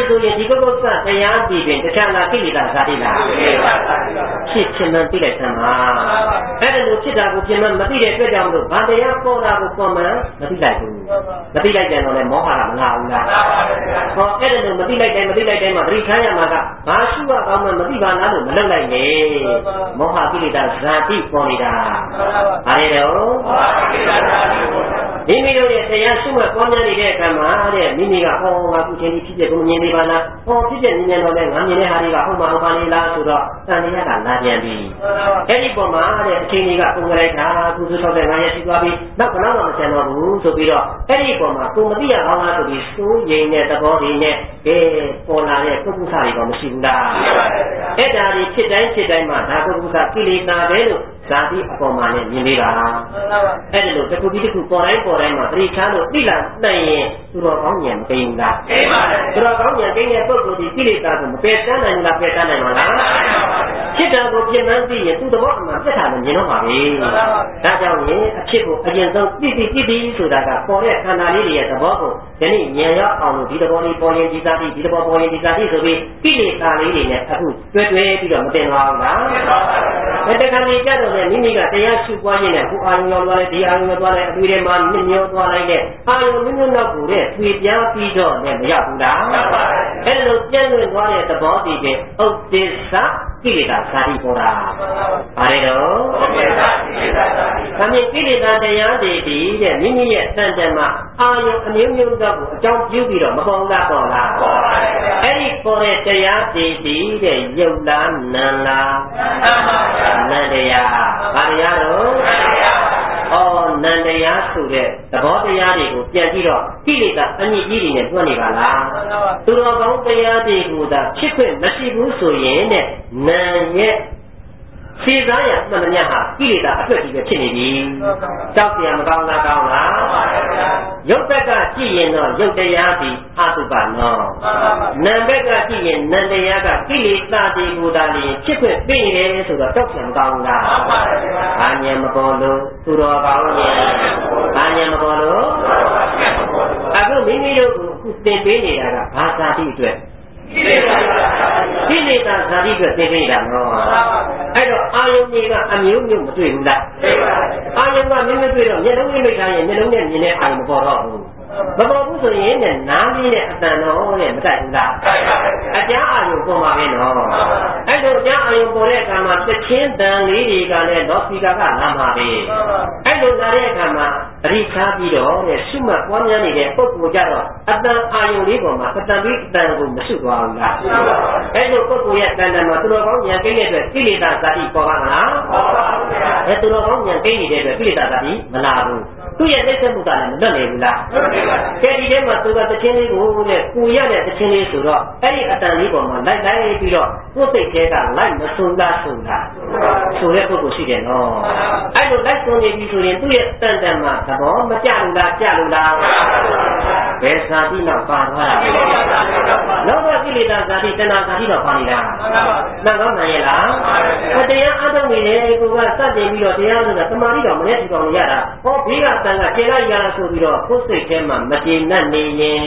ဆိုရင်ဒီကုက္ကုသတရားဒီပင်တခြားလားကိလေသာဇာတိလားဖြစ်ခြင်းမှသိလိုက်သမှာအဲ့ဒါလိုဖြစ်တာကိုပြင်မှမသိတဲ့အတွက်ကြောင့်လို့ဘာတရားပေါ်တာကိုပေါ်မှမသိလိုက်ဘူးမသိလိုက်ကြတော့လေမောဟကမလာဘူးလားဟောအဲ့ဒါလိုမသိလိုက်တိုင်းမသိလိုက်တိုင်းမှာသတိထားရမှာကဘာရှိရကောင်းမှမသိပါလားလို့မလုပ်လိုက်နဲ့မောဟကိလေသာဇာတိပေါ်နေတာဟာလေတော့မိမိတို့ရဲ့တရားရှိမှပေါ်များနေတဲ့အခါမှာတဲ့မိမိကဟောငါခုချင်းဖြစ်ဖြစ်ကိုမြင်နေပါလားဟောဖြစ်ဖြစ်မြင်နေတော့လေငါမြင်တဲ့ဟာတွေကဟုတ်မှဟုတ်ပါလေလားဆိုတော့တန်တရားကလာပြန်ပြီအဲ့ဒီပုံမှာတဲ့အချိန်ကြီးကပုံကြလိုက်တာကုသိုလ်၆၅ရက်ရှိသွားပြီနောက်ကတော့မဆန်တော့ဘူးဆိုပြီးတော့အဲ့ဒီပုံမှာကိုမသိရအောင်လားဆိုပြီးစိုးရိမ်တဲ့သဘောတွေနဲ့ကဲပေါ်လာတဲ့ပုဂ္ဂိုလ်စာတွေကမရှိဘူးလားအဲ့ဒါတွေဖြစ်တိုင်းဖြစ်တိုင်းမှာဒါပုဂ္ဂိုလ်စာကိလေသာပဲလို့ဇာတိအပေါ်မှာလည်းမြင်နေတာအဲ့ဒီလိုတစ်ခုပြီးတစ်ခုပေါ်တိုင်းပေါ်တိုင်းမှာပရိချာလို့သိလာနိုင်ရင်သူတော်ကောင်းဉာဏ်မကိန်းဘူးလားကိန်းပါဘူးသူတော်ကောင်းဉာဏ်ကိန်းတဲ့ပုဂ္ဂိုလ်ဒီကိလေသာကိုမပယ်တတ်နိုင်ဘူးလားပယ်တတ်နိုင်မှာလားဖြစ်တာကိုပြင်မှန်းသိရင်သူ့သဘောအမှန်ပြတ်တာလည်းမြင်တော့ပါပဲဒါကြောင့်ရင်အဖြစ်ကိုအရင်ဆုံးသိသိသိသိဆိုတာကပေါ်တဲ့ခန္ဓာလေးတွေရဲ့သဘောကိုယနေ့ဉာဏ်ရောက်အောင်လို့ဒီသဘောလေးပေါ်ရင်ဒီသာတိဒီသဘောပေါ်ရင်ဒီသာတိဆိုပြီးကိလေသာလေးတွေနဲ့အခုတွဲတွဲပြီးတော့မတင်ပါဘူးလားအဲ့တခါလေးကြတော့လေမိမိကတရားရှုပွားရင်းနဲ့ဟိုအာယုံရောက်သွားတယ်ဒီအာယုံရောက်သွားတယ်အတွေ့ထဲမှာနစ်မြောသွားလိုက်တဲ့အာယုံမျိုးမျိုးနောက်ကိုတဲ့ဖြေပြားပြီးတော့လည်းမရောက်ဘူးလားအဲ့လိုပြန့်လွင့်သွားတဲ့သဘောတည်တဲ့ဥဒိစ္စကိလေသာဇာတိပေါ်တာဘာလဲတော့ဥဒိစ္စကိလေသာဇာတိဒါမြင်ကိလေသာတရားတွေဒီတဲ့မိမိရဲ့တန်တန်မှာအာယုံအမျိုးမျိုးသောကိုအကြောင်းပြုပြီးတော့မပေါ်လားပေါ်လားပေါ်ပါဘူးအဲ့ဒီပေါ်တဲ့တရားတွေဒီတဲ့ယုတ်လားနာလားနန္တရားဘာတရားတော့အော်နန္တရားဆိုတဲ့သဘောတရားတွေကိုပြန်ကြည့်တော့ကိလေသာအညစ်အကြေးတွေနဲ့တွန်းနေပါလားသူတော်ကောင်းတရားတွေကိုသာဖြစ်ခွင့်မရှိဘူးဆိုရင်တဲ့နာရဲ့ခြေသားရမှန်မြတ်ဟာကိလေသာအတွက်ကြီးပဲဖြစ်နေပြီကြောက်တရားမကောင်းလားကောင်းလားရုပ်ဘက်ကကြည့်ရင်တော့ရုပ်တရားဒီအတုပနောနာမ်ဘက်ကကြည့်ရင်နန္တရားကကိလေသာတွေကိုသာလျှင်ဖြစ်ခွင့်ပေးနေတယ်ဆိုတော့ကြောက်တရားမကောင်းလားဘာဉာဏ်မပေါ်လို့သူတော်ကောင်းဉာဏ်ဘာဉာဏ်မပေါ်လို့အခုမိမိတို့ကိုအခုသင်ပေးနေတာကဘာသာတိအတွက်ကိလေသာဇာတိအတွက်သိနေတာနော်အဲ့တော့အာယုန်ကြီးကအမျိုးမျိုးမတွေ့ဘူးလားအာယုန်ကမြင်မတွေ့တော့မျက်လုံးလေးမိတ်ထားရင်မျက်လုံးနဲ့မြင်တဲ့အာယုန်မပေါ်တော့ဘူးမပေါ်ဘူးဆိုရင်နဲ့နားလေးနဲ့အတန်တော့နဲ့မတိုက်ဘူးလားအကြားအာယုန်ပေါ်မှာပဲနော်အဲ့လိုအကြားအာယုန်ပေါ်တဲ့အခါမှာသချင်းတန်လေးတွေကလည်းလောကီကာကလာမှာပဲအဲ့လိုလာတဲ့အခါမှာအရိချာပြီးတော့တဲ့ရှုမှတ်ပွားများနေတဲ့ပုဂ္ဂိုလ်ကြတော့အတန်အာယုန်လေးပေါ်မှာအတန်ပြီးအတန်ကိုမရှုသွားဘူးလားအဲ့လိုပုဂ္ဂိုလ်ရဲ့တန်တန်မှာသူတော်ကောင်းဉာဏ်ကိလေသာကိလေသာဇာတိပေါ်ပါမလားပေါ်ပါဘူးဗျာအဲ့သူတော်ကောင်းဉာဏ်ကိနေတဲ့အတွက်ကိလေသာဇာတိမလာဘူးသူ့ရဲ့လက်ဆက်မှုကလည်းမလွတ်နေဘူးလားကဲဒီထဲမှာသူကတခြင်းလေးကိုတဲ့ကိုရတဲ့တခြင်းလေးဆိုတော့အဲ့ဒီအတန်လေးပေါ်မှာလိုက်လိုက်ပြီးတော့ကိုယ်စိတ်ထဲကလိုက်မဆုံးလားဆုံးလားဆိုတဲ့ပုဂ္ဂိုလ်ရှိတယ်နော်အဲ့လိုလိုက်ဆုံးနေပြီဆိုရင်သူ့ရဲ့တန်တန်မှာသဘောမကျလို့လားကျလို့လားဘယ်ဇာတိနောက်ပါသွားတာလောဘကိလေသာဇာတိတဏှာဇာတိတော့ပါနေတာမှန်ကောင်းနိုင်ရဲ့လားတရားအထုတ်နေတယ်ကိုကစတင်ပြီးတော့တရားဆိုတာတမာတိတော်မနဲ့ထူထောင်ရတာဟောဘေးကတန်ကကျေလိုက်ရဆိုပြီးတော့ကိုယ်စိတ်ထဲမှာမကျေနပ်နေရင်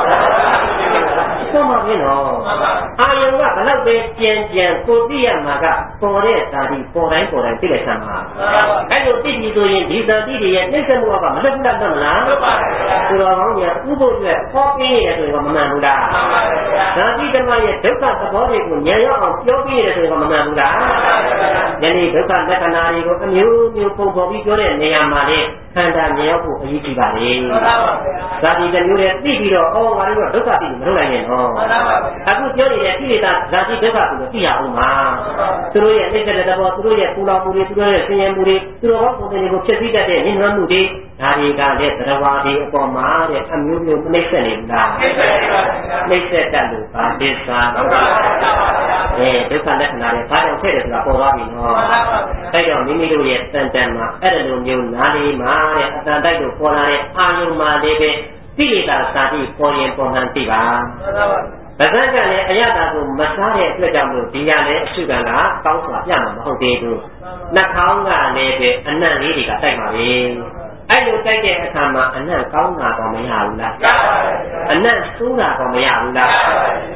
ဆုံးမပြင်းတော့အာယုံကဘလောက်ပဲကြံကြံကိုသိရမှာကပေါ်တဲ့ဇာတိပေါ်တိုင်းပေါ်တိုင်းသိလိုက်ဆံမှာအဲ့လိုသိပြီဆိုရင်ဒီဇာတိတွေရဲ့နှိမ့်ဆက်မှုကမလက်ဘူးလားမလားဟုတ်ပါဘူးဆိုတော့ကောင်းကြီးဥပုပ်အတွက်ဟောပြင်းရတယ်ဆိုရင်မမှန်ဘူးလားဇာတိဓမ္မရဲ့ဒုက္ခသဘောတွေကိုဉာဏ်ရောက်အောင်ပြောပြရတယ်ဆိုရင်မမှန်ဘူးလားယနေ့ဒုက္ခလက္ခဏာတွေကိုအမျိုးမျိုးပုံပေါ်ပြီးပြောတဲ့နေရာမှာလေခန္ဓာမြင်ရောက်ဖို့အရေးကြီးပါလေဇာတိတစ်မျိုးနဲ့သိပြီးတော့အော်ငါတို့ကဒုက္ခသိမလုပ်နိုင်ရင်တော့အခုပြောနေတဲ့ကိလေသာဇာတိဒုက္ခကိုသိရအောင်ပါသူတို့ရဲ့အိတ်တဲ့သဘောသူတို့ရဲ့ပူလောင်မှုတွေသူတို့ရဲ့ဆင်းရဲမှုတွေသူတို့ဟောပုံတွေကိုဖြစ်ပြီးတတ်တဲ့ဉာဏ်မှုတွေဒါတွေကလည်းသရဝါဒီအပေါ်မှာတဲ့အမျိုးမျိုးနှိမ့်ဆက်နေလားနှိမ့်ဆက်တတ်လို့ပါသစ္စာအဲဒုက္ခလက္ခဏာတွေဘာကြောင့်ဖြစ်တယ်ဆိုတာပေါ်သွားပြီနော်အဲ့တော့မိမိတို့ရဲ့တန်တန်မှာအဲ့ဒီလိုမျိုးနားလေးမှာတဲ့အတန်တိုက်ကိုပေါ်လာတဲ့အာယုံမှာလေးပဲကိလေသာစာတိပေါ်ရင်ပေါ်မှန်သိပါဗဇက်ကလည်းအရတာကိုမစားတဲ့အတွက်ကြောင့်လို့ဒီရလည်းအစုကံကကောင်းစွာပြမှာမဟုတ်သေးဘူးနှာခေါင်းကလည်းပဲအနံ့လေးတွေကတိုက်ပါပဲအဲ့လိုတိုက်တဲ့အခါမှာအနံ့ကောင်းတာတော့မရဘူးလားရပါတယ်အနံ့ဆိုးတာတော့မရဘူးလား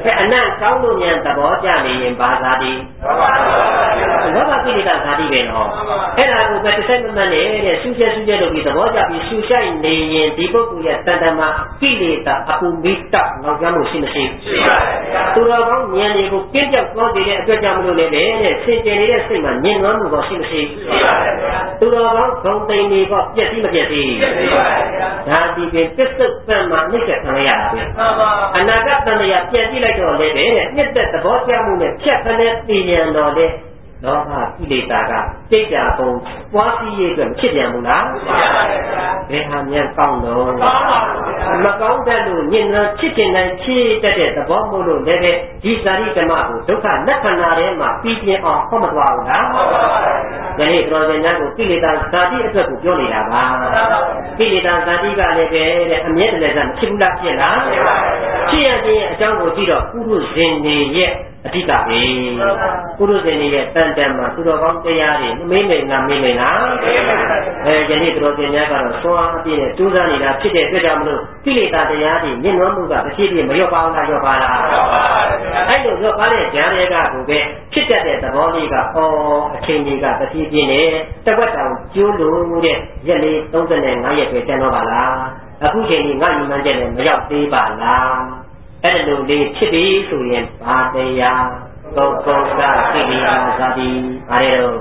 အနံ့ကောင်းလို့ဉာဏ်သဘောကျနေရင်ဘာသာတိလောဘကိလေသာဇာတိပဲနော်အဲ့ဒါကိုပဲတစ်စိတ်မမှန်နေတဲ့ရှုချက်ရှုချက်လို့ပြီးသဘောကျပြီးရှုရှိုက်နေရင်ဒီပုဂ္ဂိုလ်ရဲ့တဏ္ဍမှာကိလေသာအပူမိတလောက်ကြမှုရှိမရှိရှိပါဘူးသူတော်ကောင်းဉာဏ်တွေကိုပြည့်ပြောက်သွားတဲ့အတွက်ကြောင့်မလို့လည်းတဲ့စင်ကြယ်နေတဲ့စိတ်မှာဉာဏ်နွမ်းမှုတော့ရှိမရှိရှိပါဘူးသူတော်ကောင်းဂုံတိန်တွေကပြည့်စည်မပြည့်စည်ရှိပါဘူးဒါဒီပြင်ပစ္စုပန်မှာနှိမ့်ဆက်ခံရတာပဲအနာဂတ်တဏှာပြန်ကြည့်လိုက်တော့လည်းတဲ့နှစ်သက်သဘောကျမှုနဲ့ဖြတ်ခနဲ့တည်ဉာဏ်တော်တဲ့လောဘကိလေသာကတိတ်ကြပုံပွားစီရေးအတွက်ဖြစ်ပြန်ဘူးလားဖြစ်ပါပါဘယ်ဟာမြန်ကောင်းတော့မကောင်းတဲ့လူညင်တော့ဖြစ်တင်နိုင်ဖြစ်တတ်တဲ့သဘောမို့လို့လည်းပဲဒီဇာတိဓမ္မကိုဒုက္ခလက္ခဏာထဲမှာပြီးပြင်းအောင်ဟောမသွားဘူးလားဟုတ်ပါပါဒီနေ့တော်စင်များကိုကိလေသာဇာတိအတွက်ကိုပြောနေတာပါကိလေသာဇာတိကလည်းပဲတဲ့အမြဲတည်းကမဖြစ်ဘူးလားဖြစ်လားဖြစ်ရခြင်းအကြောင်းကိုကြည့်တော့ကုရုဇင်တွေရဲ့အဓိကပဲကုရုဇင်တွေရဲ့တန်တန်မှာသူတော်ကောင်းတရားတွေမေးမိန်ငါမေးမိန်ငါအဲဒီနေ့တော်စင်များကတော့သွမ်းအပြည့်နဲ့တူးစားနေတာဖြစ်တဲ့အတွက်ကြောင့်မလို့ကိလေသာတရားတွေမြင့်နှောမှုကတစ်ဖြည်းဖြည်းမလျော့ပါဘူးလားလျော့ပါလားအဲ့လိုလျော့ပါတဲ့ဉာဏ်တွေကကိုပဲဖြစ်တတ်တဲ့သဘောလေးကအော်အချိန်ကြီးကတစ်ဖြည်းဖြည်းနဲ့တပတ်တောင်ကျိုးလို့တဲ့ရက်လေး၃၅ရက်ပဲကျန်တော့ပါလားအခုချိန်ကြီးငါ့ညီမချက်နဲ့မရောက်သေးပါလားအဲ့လိုလေးဖြစ်ပြီဆိုရင်ဘာတရားပုဂ္ဂိုလ်ကကိလေသာဇာတိဘာလဲတော့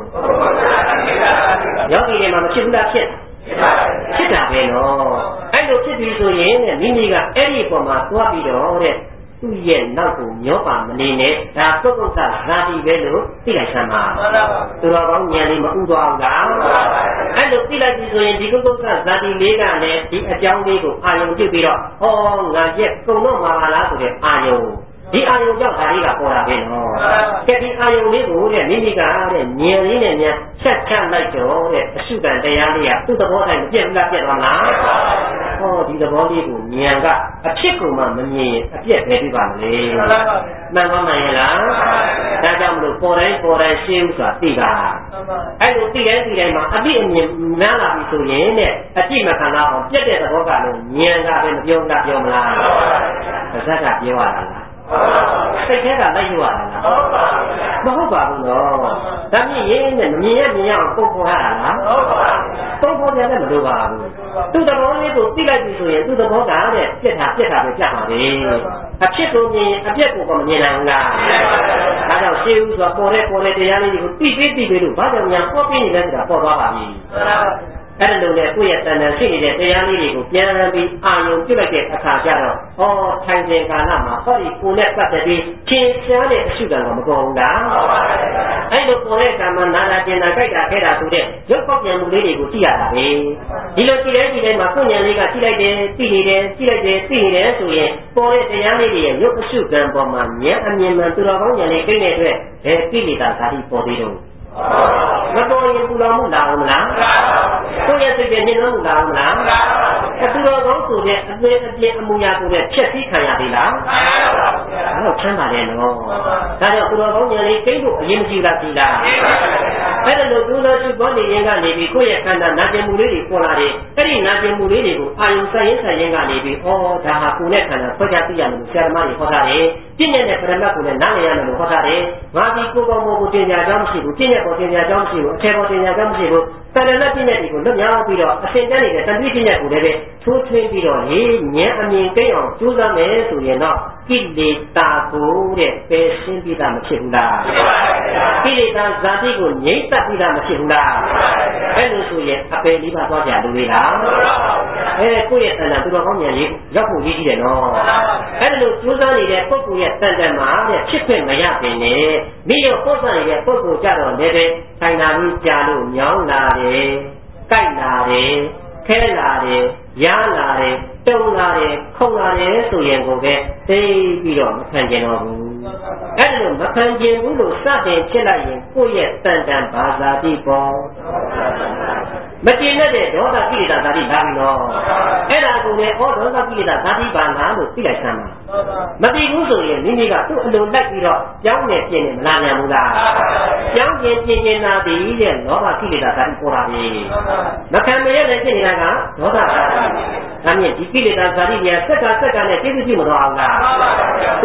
ယောဂီတွေမှာမဖြစ်ဘူးလားဖြစ်ဖြစ်တာပဲနော်အဲ့လိုဖြစ်ပြီဆိုရင်မိမိကအဲ့ဒီပုံမှာသွားပြီးတော့တဲ့သူ့ရဲ့နောက်ကိုမျောပါမနေနဲ့ဒါပုဂ္ဂိုလ်ကဇာတိပဲလို့သိလိုက်စမ်းပါသူတော်ကောင်းဉာဏ်လေးမဥသွားဘူးလားအဲ့လိုသိလိုက်ပြီဆိုရင်ဒီပုဂ္ဂိုလ်ကဇာတိလေးကလည်းဒီအကြောင်းလေးကိုအာယုံပြုပြီးတော့ဟောငါရက်ကုံတော့မှာပါလားဆိုတဲ့အာယုံဒီအာယုံကြောင့်ဒါလေးကပေါ်လာပြီနော်ကဲဒီအာယုံလေးကိုတဲ့မိမိကတဲ့ဉာဏ်လေးနဲ့များဆက်ချလိုက်တော့တဲ့အရှုခံတရားလေးကသူ့သဘောတိုင်းမပြတ်ဘူးလားပြတ်သွားမလားဟောဒီသဘောလေးကိုဉာဏ်ကအဖြစ်ကိုမှမမြင်ရင်အပြတ်ပဲပြပါမလဲမှန်ပါမှန်ရဲ့လားဒါကြောင့်မလို့ပေါ်တိုင်းပေါ်တိုင်းရှင်းဥစွာသိတာအဲ့လိုသိတိုင်းသိတိုင်းမှာအပြည့်အမြင်နားလာပြီဆိုရင်တဲ့အပြည့်မခံတော့အောင်ပြတ်တဲ့သဘောကလည်းဉာဏ်ကပဲမပြောတာပြောမလားပါဇက်ကပြောရတာလားစိတ်ထဲကလိုက်ရတာလားမဟုတ်ပါဘူးနော်ဒါမြင်ရင်နဲ့မမြင်ရမြင်ရအောင်ပုံပေါ်ရတာလားပုံပေါ်ရတယ်မလိုပါဘူးသူ့သဘောလေးကိုသိလိုက်ပြီဆိုရင်သူ့သဘောကတဲ့ပြက်တာပြက်တာပဲပြတ်ပါလေအဖြစ်ကိုမြင်အပြက်ကိုမမြင်နိုင်ဘူးလားဒါကြောင့်ရှင်းဥစွာပေါ်တဲ့ပေါ်တဲ့တရားလေးကိုသိပြီးသိပြီးလို့ဘာကြောင့်ညာပေါ်ပြနေလဲဆိုတာပေါ်သွားပါပြီအဲ့လိုနဲ့ကိုယ့်ရဲ့တဏ္ဍာရှိနေတဲ့တရားလေးတွေကိုပြန်ပြီးအာယုံပြုလိုက်တဲ့အခါကျတော့ဩထိုင်စဉ်ကာလမှာဟောဒီကိုယ်နဲ့ပတ်သက်ပြီးသင်ရှားတဲ့အရှုခံကမပေါ်ဘူးလားအဲ့လိုပေါ်တဲ့ကံမှာနာနာကျင်နာကြိုက်တာခဲတာဆိုတဲ့ရုပ်ပေါက်ပြန်မှုလေးတွေကိုကြည့်ရတာပဲဒီလိုကြည့်လဲကြည့်လဲမှာကိုယ်ဉာဏ်လေးကကြည့်လိုက်တယ်သိနေတယ်ကြည့်လိုက်တယ်သိနေတယ်ဆိုရင်ပေါ်တဲ့တရားလေးတွေရဲ့ရုပ်အရှုခံပေါ်မှာဉာဏ်အမြင်မှန်သူတော်ကောင်းဉာဏ်လေးကိတဲ့အတွက်ဘယ်ကိလေသာဓာတိပေါ်သေးတော့မတော်ရင်ပူလောင်မှုလာအောင်မလားကိုယ့်ရဲ့စိတ်ရဲ့ညှဉ်းနှွမ်းမှုလာအောင်မလားအတူတော်ကောင်းဆိုတဲ့အသွင်အပြင်အမူအရာကိုလည်းဖြည့်ဆည်းခံရသေးလားဟုတ်ချမ်းသာတယ်နော်ဒါကြောင့်သူတော်ကောင်းဉာဏ်လေးကိဖို့အရင်ကြည့်လားကြည့်လားအဲ့ဒါလို့သူတော်ရှိပေါ်နေရင်ကနေပြီးကိုယ့်ရဲ့ခန္ဓာနာကျင်မှုလေးတွေပေါ်လာတယ်အဲ့ဒီနာကျင်မှုလေးတွေကိုအာယုံဆိုင်ရင်ဆိုင်ရင်ကနေပြီးဩဒါဟာကိုယ်နဲ့ခန္ဓာဆွဲခြားသိရမယ်လို့ဆရာသမားတွေဟောထားတယ်ပြည့်ညက်တဲ့ပရမတ်ကိုလည်းနားလည်ရမယ်လို့ဟောထားတယ်ငါဒီကိုယ်ပေါ်ကိုတင်ညာကြောင်းမရှိဘူးပြည့်ညက်ပေါ်တင်ညာကြောင်းမရှိဘူးအထယ်ပေါ်တင်ညာကြောင်းမရှိဘူးသရဏပြည့်ညက်တွေကိုလွတ်မြောက်ပြီးတော့အစဉ်တန်းနေတဲ့တတိပြည့်ညက်ကိုလည်းပဲထိုးထွင်းပြီးတော့ဟေးဉာဏ်အမြင်ကိအောင်ကြိုးစားမယ်ဆိုရင်တော့ကိလေသာကိုတဲ့ပယ်ရှင်းပြီးသားမဖြစ်ဘူးလားကိလေသာဇာတိကိုငြိမ့်သက်ပြီးသားမဖြစ်ဘူးလားအဲ့လိုဆိုရင်အပယ်လေးပါးသွားကြလို့လေလားအဲကိုယ့်ရဲ့တဏ္ဍာသူတော်ကောင်းဉာဏ်လေးရောက်ဖို့ရည်ကြီးတယ်နော်အဲ့လိုကြိုးစားနေတဲ့ပုဂ္ဂိုလ်ရဲ့တဏ္ဍာမှာတဲ့ဖြစ်ခွင့်မရပင်နဲ့မိရောပုဂ္ဂိုလ်ရဲ့ပုဂ္ဂိုလ်ကြတော့လည်းပဲထိုင်တာပြီးကြာလို့ညောင်းလာတယ်ကြိုက်လာတယ်ခဲလာတယ်ရားလာတယ်တုံလာတယ်ခုံလာတယ်ဆိုရင်ကိုပဲသိပြီးတော့မခံကျင်တော့ဘူးအဲ့လိုမခံကျင်ဘူးလို့စတင်ဖြစ်လိုက်ရင်ကိုယ့်ရဲ့တန်တန်ဘာသာတိပေါ်မကျင်တဲ့ဒေါသကိလေသာဓာတိလာပြီနော်အဲ့ဒါကိုလည်းဩဒေါသကိလေသာဓာတိပါလားလို့သိလိုက်စမ်းပါမသိဘူးဆိုရင်မိမိကသူ့အလိုလိုက်ပြီးတော့ကြောင်းနေပြင်းနေမလာနိုင်ဘူးလားကြောင်းကျင်ပြင်းနေတာဒီတဲ့လောဘကိလေသာဓာတိပေါ်လာပြီမခံမရတဲ့ဖြစ်နေတာကဒေါသဓာတိဒါမြင်ဒီကိလေသာဓာတိတွေကစက်ကစက်ကနဲ့သိသိမတော်အောင်လားသူတော်ကောင်း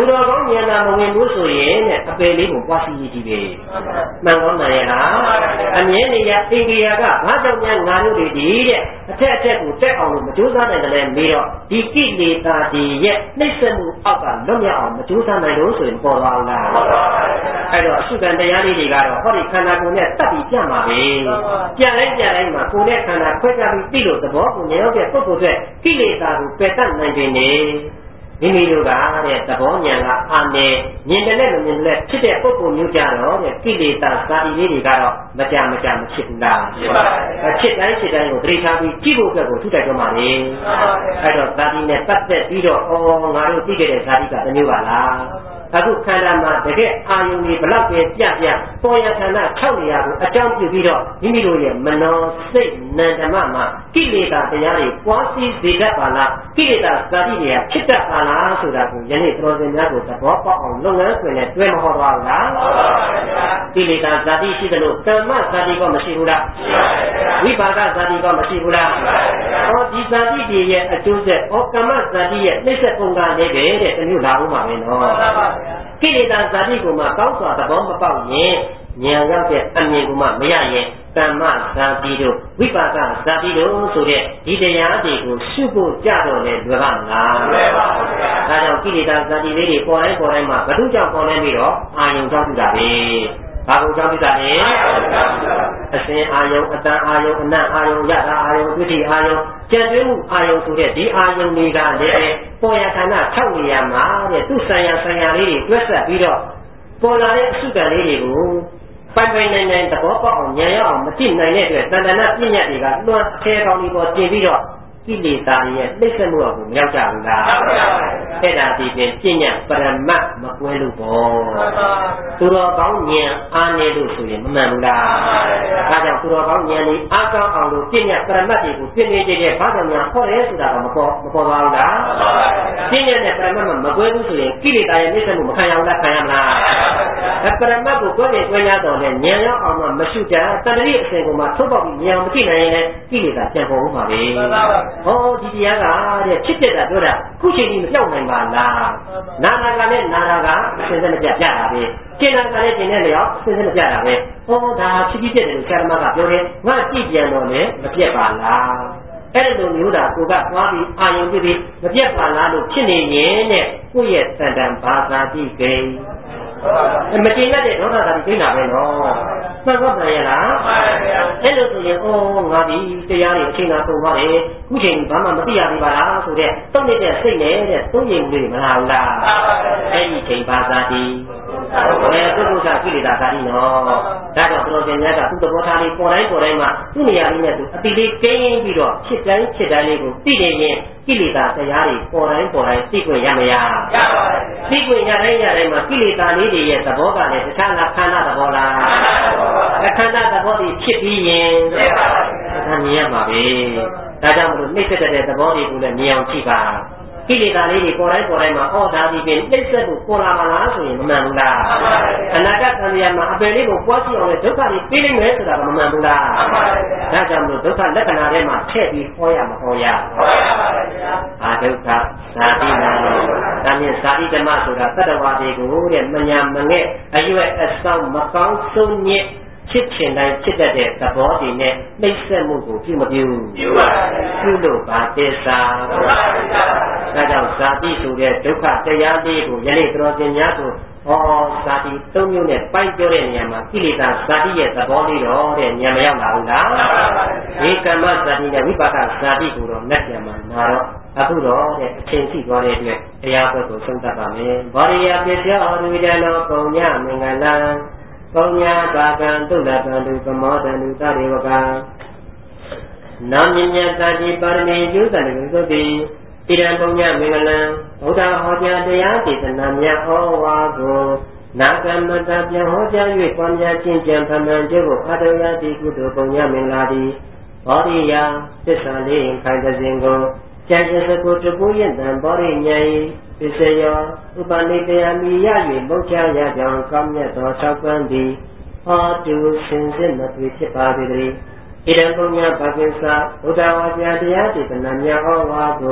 ဉာဏ်နာမဝင်ဘူးဆိုရင်တဲ့အပေလေးကိုပွားစီရည်ကြည့်ပဲမှန်ကောမှန်ရဲ့လားအမြင်နေရသင်္ကေယကဘာကြောင့်များငါတို့တွေဒီတဲ့အထက်အထက်ကိုတက်အောင်လို့မကြိုးစားနိုင်တယ်လေမေးတော့ဒီကိလေသာတွေရဲ့နှိမ့်ဆက်မှုအောက်ကလွတ်မြောက်အောင်မကြိုးစားနိုင်လို့ဆိုရင်ပေါ်သွားလားအဲ့တော့အစုကံတရားလေးတွေကတော့ဟောဒီခန္ဓာကိုယ်နဲ့တက်ပြီးပြမှာပဲပြလိုက်ပြလိုက်မှာကိုယ်နဲ့ခန္ဓာခွဲခြားပြီးသိလို့သဘောကိုမြင်ရောက်တဲ့ပုဂ္ဂိုလ်တွေကိလေသာကိုပယ်တတ်နိုင်ပေနေမိမိတို့ကတဲ့သဘောဉာဏ်ကအာနေမြင်တယ်လို့မြင်တယ်ဖြစ်တဲ့ပုဂ္ဂိုလ်မျိုးကြတော့တဲ့ကိလေသာစာတိလေးတွေကတော့မကြမကြမဖြစ်ဘူးလားဖြစ်ပါဘူးဖြစ်တိုင်းဖြစ်တိုင်းကိုသတိထားပြီးကြည့်ဖို့အတွက်ကိုထုတိုက်ကြမှာလေအဲ့တော့စာတိနဲ့ပတ်သက်ပြီးတော့အော်ငါတို့သိခဲ့တဲ့စာတိကတစ်မျိုးပါလားအခုခန္ဓာမှာတကယ်အာယုန်တွေဘလောက်ပဲပြပြပေါ်ရဌာန၆နေရာကိုအကြောင်းပြုပြီးတော့မိမိတို့ရဲ့မနောစိတ်နံဓမ္မမှာကိလေသာတရားတွေပွားစီစေတတ်ပါလားကိလေသာဇာတိတွေကဖြစ်တတ်ပါလားဆိုတာကိုယနေ့တော်စင်များကိုသဘောပေါက်အောင်လုပ်ငန်းဆွေနဲ့တွဲမဟောသွားဘူးလားမှန်ပါဗျာကိလေသာဇာတိရှိတယ်လို့ကမ္မဇာတိကမရှိဘူးလားရှိပါဗျာဝိပါကဇာတိကမရှိဘူးလားရှိပါဗျာဟောဒီဇာတိတွေရဲ့အကျိုးဆက်ဟောကမ္မဇာတိရဲ့နှိစ္စပုံကလည်းပဲတဲ့တမျိုးလာဦးမှာပဲနော်မှန်ပါဗျာကိလေသာဇာတိကိုမှကောင်းစွာသဘောမပေါက်ရင်ဉာဏ်ရောက်တဲ့အမြင်ကိုမှမရရင်ကမ္မဇာတိတို့ဝိပါကဇာတိတို့ဆိုတဲ့ဒီတရားတွေကိုရှုဖို့ကြတော့လေလွယ်ပါမလားလွယ်ပါဘူးဗျာဒါကြောင့်ကိလေသာဇာတိလေးတွေပေါ်တိုင်းပေါ်တိုင်းမှာဘု து ကြောင့်ပေါ်နေပြီးတော့အာယုံကြောင့်ပြုတာပဲဘာကိုကြောင့်ပြုတာလဲအစဉ်အာယုံအတန်အာယုံအနတ်အာယုံယတာအာယုံဒုတိအာယုံကျန်တွင်းမှုအာယုံဆိုတဲ့ဒီအာယုံတွေကလည်းပေါ်ရဌာန၆နေရာမှာတဲ့သူဆိုင်ရာဆိုင်ရာလေးတွေတွက်ဆက်ပြီးတော့ပေါ်လာတဲ့အစုကံလေးတွေကိုပိုင်ပိုင်နိုင်နိုင်သဘောပေါက်အောင်ဉာဏ်ရအောင်မသိနိုင်တဲ့အတွက်တဏ္ဍနာပြည့်ညတ်တွေကလွှမ်းအထဲကောင်းဒီပေါ်ပြင်ပြီးတော့ကိလေသာရဲ့နှိမ့်ဆက်မှုကိုမရောက်ကြဘူးလားအဲ့ဒါဒီပြင်ပြည့်ညတ်ပရမတ်မကွဲလို့ပေါ့သူတော်ကောင်းဉာဏ်အားနည်းလို့ဆိုရင်မမှန်ဘူးလားဒါကြောင့်သူတော်ကောင်းဉာဏ်လေးအားကောင်းအောင်လို့ပြည့်ညတ်ပရမတ်တွေကိုပြည့်နေကြတဲ့ဘာကြောင့်များဟောရဲဆိုတာကမပေါ်မပေါ်ပါဘူးလားပြည့်ညတ်နဲ့ပရမတ်မကွဲဘူးဆိုရင်ကိလေသာရဲ့နှိမ့်ဆက်မှုမခံရဘူးလားခံရမလားအပရမတ်ကိုကိုယ်နဲ့တွဲရတော့လေဉာဏ်ရောက်အောင်မှမရှိကြတတ္တိအစဉ်ကမှထုတ်ပေါက်ပြီးဉာဏ်မသိနိုင်ရင်လည်းကိလေသာပြန်ပေါ်ဦးမှာပဲဟောဒီတရားကတဲ့ဖြစ်တဲ့တာပြောတာခုချိန်ကြီးမပြောက်နိုင်ပါလားနာနာကလည်းနာနာကအစဉ်ဆက်မပြတ်ပြတာပဲကျင်နာကလည်းကျင်တဲ့လျောက်အစဉ်ဆက်မပြတ်တာပဲဟောဒါဖြစ်ပြီးပြတ်တယ်လို့ဆရာမကပြောတယ်ငါကြည့်ပြန်တော့လည်းမပြတ်ပါလားအဲ့လိုမျိုးတာကိုကသွားပြီးအာယုံပြပြီးမပြတ်ပါလားလို့ဖြစ်နေရင်တဲ့ကိုယ့်ရဲ့တန်တန်ဘာသာတိကိမကျင်တဲ့ဒေါသသာတိကိန်းတာပဲနော်မှန်ပါ့ရလားမှန်ပါဗျာအဲ့လိုဆိုရင်အော်ငါဒီတရားတွေအချိန်သာပုံသွားတယ်ခုချိန်ဘာမှမသိရသေးပါလားဆိုတဲ့တုံ့နေတဲ့စိတ်နဲ့တဲ့သုံးရင်လေးမလာဘူးလားမှန်ပါဗျာအဲ့ဒီချိန်ဘာသာတိဘယ်ပုဂ္ဂိုလ်ကကိလေသာသာတိနော်ဒါကြောင့်တော်ရှင်များကသူ့သဘောထားလေးပေါ်တိုင်းပေါ်တိုင်းမှာသူ့နေရာလေးနဲ့သူအတိလေးကိန်းပြီးတော့ဖြစ်တိုင်းဖြစ်တိုင်းလေးကိုသိနေရင်ကိလေသာတရားတွေပေါ်တိုင်းပေါ်တိုင်းသိခွင့်ရမရရပါဘူးသိခွင့်ရတိုင်းရတိုင်းမှာကိလေသာလေးတွေရဲ့သဘောကလည်းတခြားလားခန္ဓာသဘောလားခန္ဓာသဘောတွေဖြစ်ပြီးရင်ဒါမြင်ရမှာပဲဒါကြောင့်မလို့နှိမ့်ဆက်တဲ့သဘောတွေကိုလည်းမြင်အောင်ကြည့်ပါကိလေသာလေးတွေပေါ်တိုင်းပေါ်တိုင်းမှာအော်ဒါဒီပြင်နှိမ့်ဆက်ဖို့ပေါ်လာပါလားဆိုရင်မမှန်ဘူးလားအနာဂတ်သံဃာမှာအပယ်လေးကိုပွားကြည့်အောင်လေဒုက္ခတွေပြေးလိမ့်မယ်ဆိုတာကမမှန်ဘူးလားဒါကြောင့်မလို့ဒုက္ခလက္ခဏာထဲမှာထည့်ပြီးဟောရမဟောရဟောရပါဗျာအာဒုက္ခဇာတိနာဒါမြင်ဇာတိဓမ္မဆိုတာတတ္တဝါတွေကိုတဲ့မညာမငဲ့အရွယ်အဆောင်မကောင်းဆုံးညစ်ဖြစ်ချင်တိုင်းဖြစ်တတ်တဲ့သဘောတည်နဲ့နှိမ့်ဆက်မှုကိုပြုမပြုပြုပါဘူးပြုလို့ပါသစ္စာပါပါဒါကြောင့်ဇာတိဆိုတဲ့ဒုက္ခတရားလေးကိုယနေ့တော်ရှင်များကိုဟောဇာတိသုံးမျိုးနဲ့ပိုက်ပြောတဲ့နေရာမှာကိလေသာဇာတိရဲ့သဘောလေးတော့တဲ့ဉာဏ်မရောက်လာဘူးလားဒီကမ္မဇာတိနဲ့ဝိပါကဇာတိကိုတော့လက်ပြန်မှာနာတော့အခုတော့တဲ့အချိန်ရှိသွားတဲ့အတွက်တရားဘက်ကိုဆုံးသတ်ပါမယ်ဘောရိယပစ္စယောရူဒလောပုံညမင်္ဂလံပုံညာပါကံသုလကံတုပမောတံတုသရေဝကံနာမြညတတိပါရမီကျုသံတုသုတိဣရံပုံညာမင်္ဂလံဘုရားဟောကြားတရားဒေသနာများဩဝါကိုနာကမ္မတပြန်ဟောကြား၍ပွားများခြင်းကြံဖမှန်ကျုပ်အတောယတိကုသိုလ်ပုံညာမင်္ဂလာတိဘောရိယသစ္စာလေးခိုင်တဲ့စဉ်ကိုကျန်ကျစကုတပုယတံဘောရိညာယပစ္စယောဥပနိတယမိရ၍မုတ်ချရကြောင်းကောင်းမြတ်သောသောက်ပန်းသည်ဟောတုစင်စစ်မသွေဖြစ်ပါသည်ဣရံပုံညာပကိစ္စဘုဒ္ဓဝါကျတရားဒေသနာများဟောဝါကို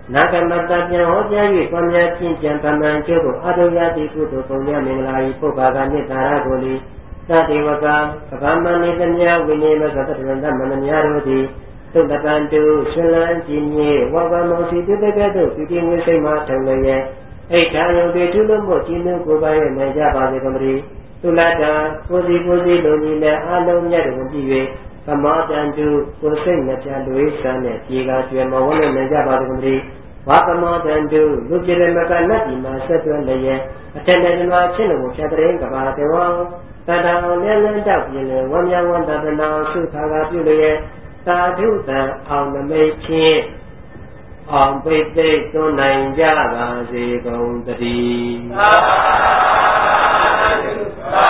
နာဂမတပြန်ဟောကြား၍ပွားများကျင့်ကြံပမှန်ကျိုးကိုအတုယတိကုသိုလ်ပုံများမင်္ဂလာဤပုဗ္ဗာကနိတာရကိုလီသတိဝကကဗ္ဗမဏိတမြဝိနည်းမကတရဏမဏများတို့သည်သုတ္တပံတုရှင်လန်းကြည်မြေဝဘမောစီတုတကဲ့သို့ပြုခြင်းဝိစိတ်မှထုံလျက်အိဋ္ဌာယုံတွေထုလို့မို့ကျင်းသူကိုယ်ပိုင်ရဲ့နိုင်ကြပါစေကုန်သတည်းသုလတ္တကိုစီကိုစီလိုညီနဲ့အာလုံးမြတ်တို့ကြည့်၍ဗမောတံတုကိုစိတ်နဲ့ပြန်လွေးစမ်းနဲ့ပြေကကျွဲမဝန်းနဲ့နိုင်ကြပါစေကုန်သတည်းဝါကမောတံတုလူပြည့်မကနတ်ဒီမှာဆက်သွဲလျက်အထက်နဲ့ဒီမှာချင်းလို့ဖြတ်တဲ့ကဘာတေဝံတတံလည်းလည်းတောက်ပြင်းလေဝမ်းမြောက်ဝမ်းသာသနာဆုခါကပြုလျက်သာဓုတံအောင်နမိတ်ချင်းအောင်ပိတ်သိသွန်းနိုင်ကြပါစေကုန်သတည်းသာဓုသာ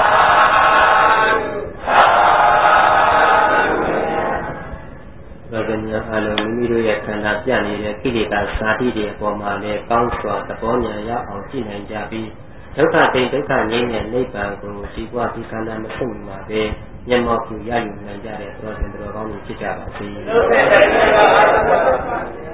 ဓုဗကညာအလုံးမိမိတို့ရဲ့ခန္ဓာပြနေတဲ့ကိလေသာစာတိတွေအပေါ်မှာလည်းကောင်းစွာသဘောဉာဏ်ရအောင်ကြည့်နိုင်ကြပြီးဒုက္ခတိဒုက္ခငြိမ်းတဲ့နိဗ္ဗာန်ကိုဒီဘဝဒီခန္ဓာမဆုံးမှာပဲမျက်မှောက်ပြုရယူနိုင်ကြတဲ့သောရှင်တော်ကောင်းတွေဖြစ်ကြပါစေ